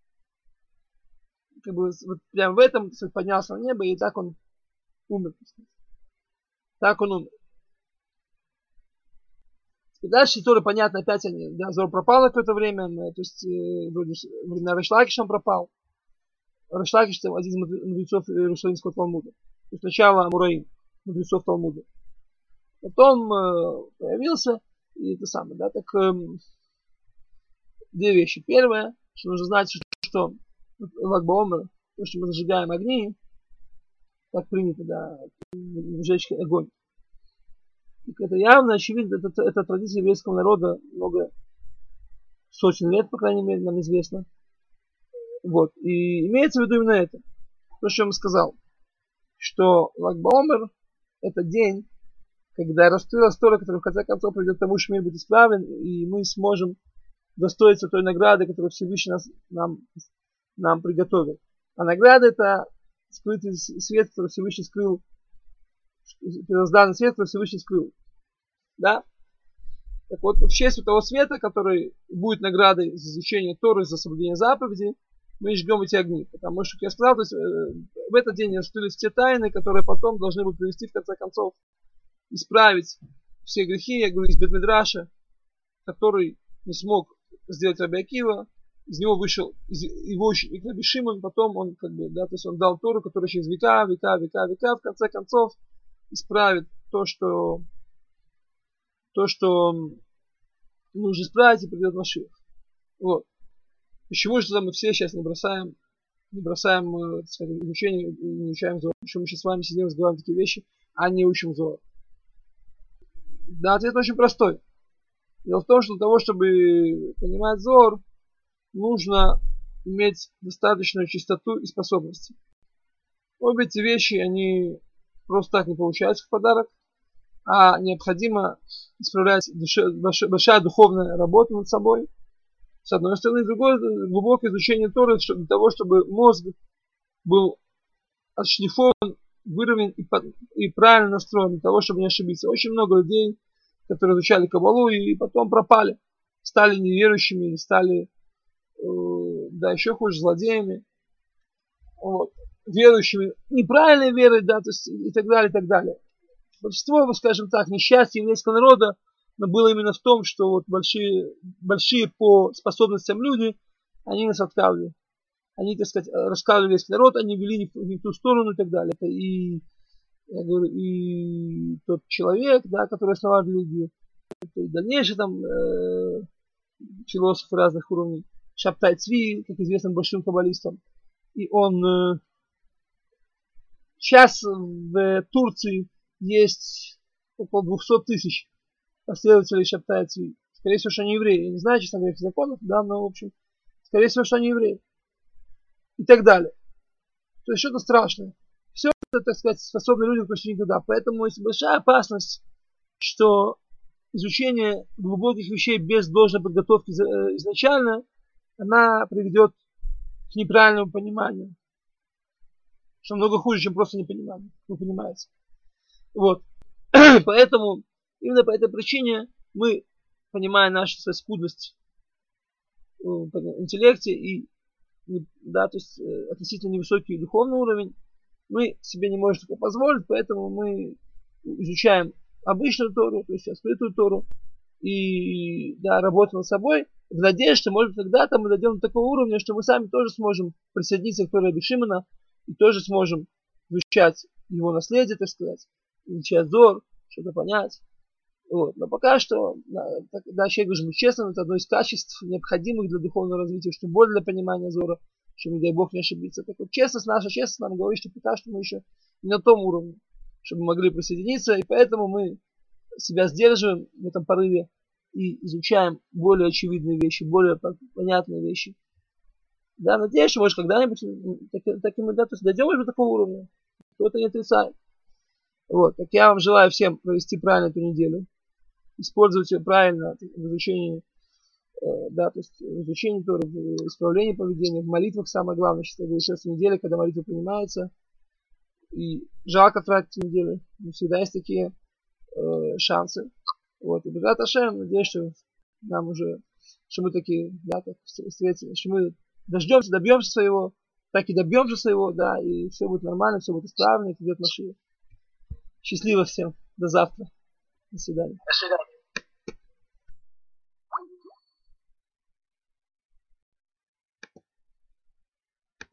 как бы вот прямо в этом поднялся на небо, и так он умер. Так он умер. И дальше Тора, понятно, опять они, да, Зор пропал на какое-то время, то есть вроде на Рейш Лакиш он пропал. Рейш Лакиш это один из мудрецов Иерусалимского Талмуда. То есть начало Амураим, мудрецов Талмуда. Потом э, появился, и это самое, да, так э, две вещи. Первое, что нужно знать, что, что Лаг баомер, то, что мы зажигаем огни, так принято, да, жечь огонь. это явно, очевидно, это, это традиция еврейского народа много сотен лет, по крайней мере, нам известно. Вот. И имеется в виду именно это. То, что я вам сказал. Что Lag BaOmer это день, когда раскрылась Тора, который в конце концов придет к тому, что мир будет исправлен, и мы сможем достоиться той награды, которую Всевышний нас, нам, нам приготовил. А награда это скрытый свет, который Всевышний скрыл, первозданный свет, который Всевышний скрыл. Да? Так вот, в честь того света, который будет наградой за изучение Торы, за соблюдение заповедей, мы ждем эти огни. Потому что, как я сказал, то есть, э, в этот день раскрылись те тайны, которые потом должны будут привести, в конце концов, исправить все грехи, я говорю, из Бет-Мидраша, который не смог сделать Раби Акива, из него вышел из его ученик Раби Шимон, потом он, как бы, да, то есть он дал Тору, которая через века, века, века, века, в конце концов, исправит то, что то, что нужно исправить, и придет Машиах. Вот. Почему же мы все сейчас не бросаем, не бросаем э, сказать, изучение и не изучаем Зоар? Почему мы сейчас с вами сидим и разговариваем такие вещи, а не учим Зоар? Да, ответ очень простой. Дело в том, что для того, чтобы понимать Зоар, нужно иметь достаточную чистоту и способности. Обе эти вещи, они просто так не получаются в подарок, а необходимо исправлять душе, большая, большая духовная работа над собой. С одной стороны, с другой, глубокое изучение Торы для того, чтобы мозг был отшлифован, выровнен и, и правильно настроен, для того, чтобы не ошибиться. Очень много людей, которые изучали Кабалу и потом пропали, стали неверующими, стали, э, да, еще хуже, злодеями, вот, верующими неправильной верой, да, то есть и так далее, и так далее. Большинство, скажем так, несчастья еврейского народа но было именно в том, что вот большие, большие по способностям люди, они нас откавливали. Они, так сказать, раскалывали весь народ, они вели не в, не в ту сторону и так далее. Это и, я говорю, и тот человек, да, который основал религию, это и дальнейшие там э, философы разных уровней. Шабтай Цви, как известным большим каббалистом. И он э, сейчас в Турции есть около двухсот тысяч последователей Шабтай Цви. Скорее всего, что они евреи. Я не знаю, честно говоря, их законов, да, но в общем, скорее всего, что они евреи. И так далее. То есть что-то страшное. Все это, так сказать, способны люди почти никуда. Поэтому есть большая опасность, что изучение глубоких вещей без должной подготовки изначально, она приведет к неправильному пониманию. Что много хуже, чем просто непонимание. Вы понимаете. Вот. Поэтому, именно по этой причине мы, понимая нашу свою скудность в интеллекте и, да, то есть относительно невысокий духовный уровень, мы себе не можем такого позволить, поэтому мы изучаем обычную Тору, то есть открытую Тору, и, да, работаем над собой, в надежде, что, может, когда-то мы дойдем до такого уровня, что мы сами тоже сможем присоединиться к Торе Раби Шимона и тоже сможем изучать его наследие, так сказать, изучать Зор, что-то понять. Вот. Но пока что, да, да, человек должен быть честным, это одно из качеств, необходимых для духовного развития, что более для понимания Зора, чтобы, не дай Бог, не ошибиться. Так вот, честность наша, честность нам говорит, что пока что мы еще не на том уровне, чтобы мы могли присоединиться, и поэтому мы себя сдерживаем в этом порыве и изучаем более очевидные вещи, более понятные вещи. Да, надеюсь, что, может, когда-нибудь так, так и мы, да, то есть дойдем до такого уровня. Кто-то не отрицает. Вот. Так я вам желаю всем провести правильно эту неделю. Использовать ее правильно в изучении, э, да, то есть в изучении Торы, в исправлении поведения, в молитвах самое главное. Сейчас я говорю, сейчас неделя, когда молитва принимается. И жалко тратить неделю. Не всегда есть такие э, шансы. Вот. И Б'езрат Ашем, надеюсь, что нам уже, что мы такие, да, так встретились, что мы дождемся, добьемся своего, так и добьемся своего, да, и все будет нормально, все будет исправлено, и придет Машиах. Счастливо всем. До завтра. До свидания. До свидания.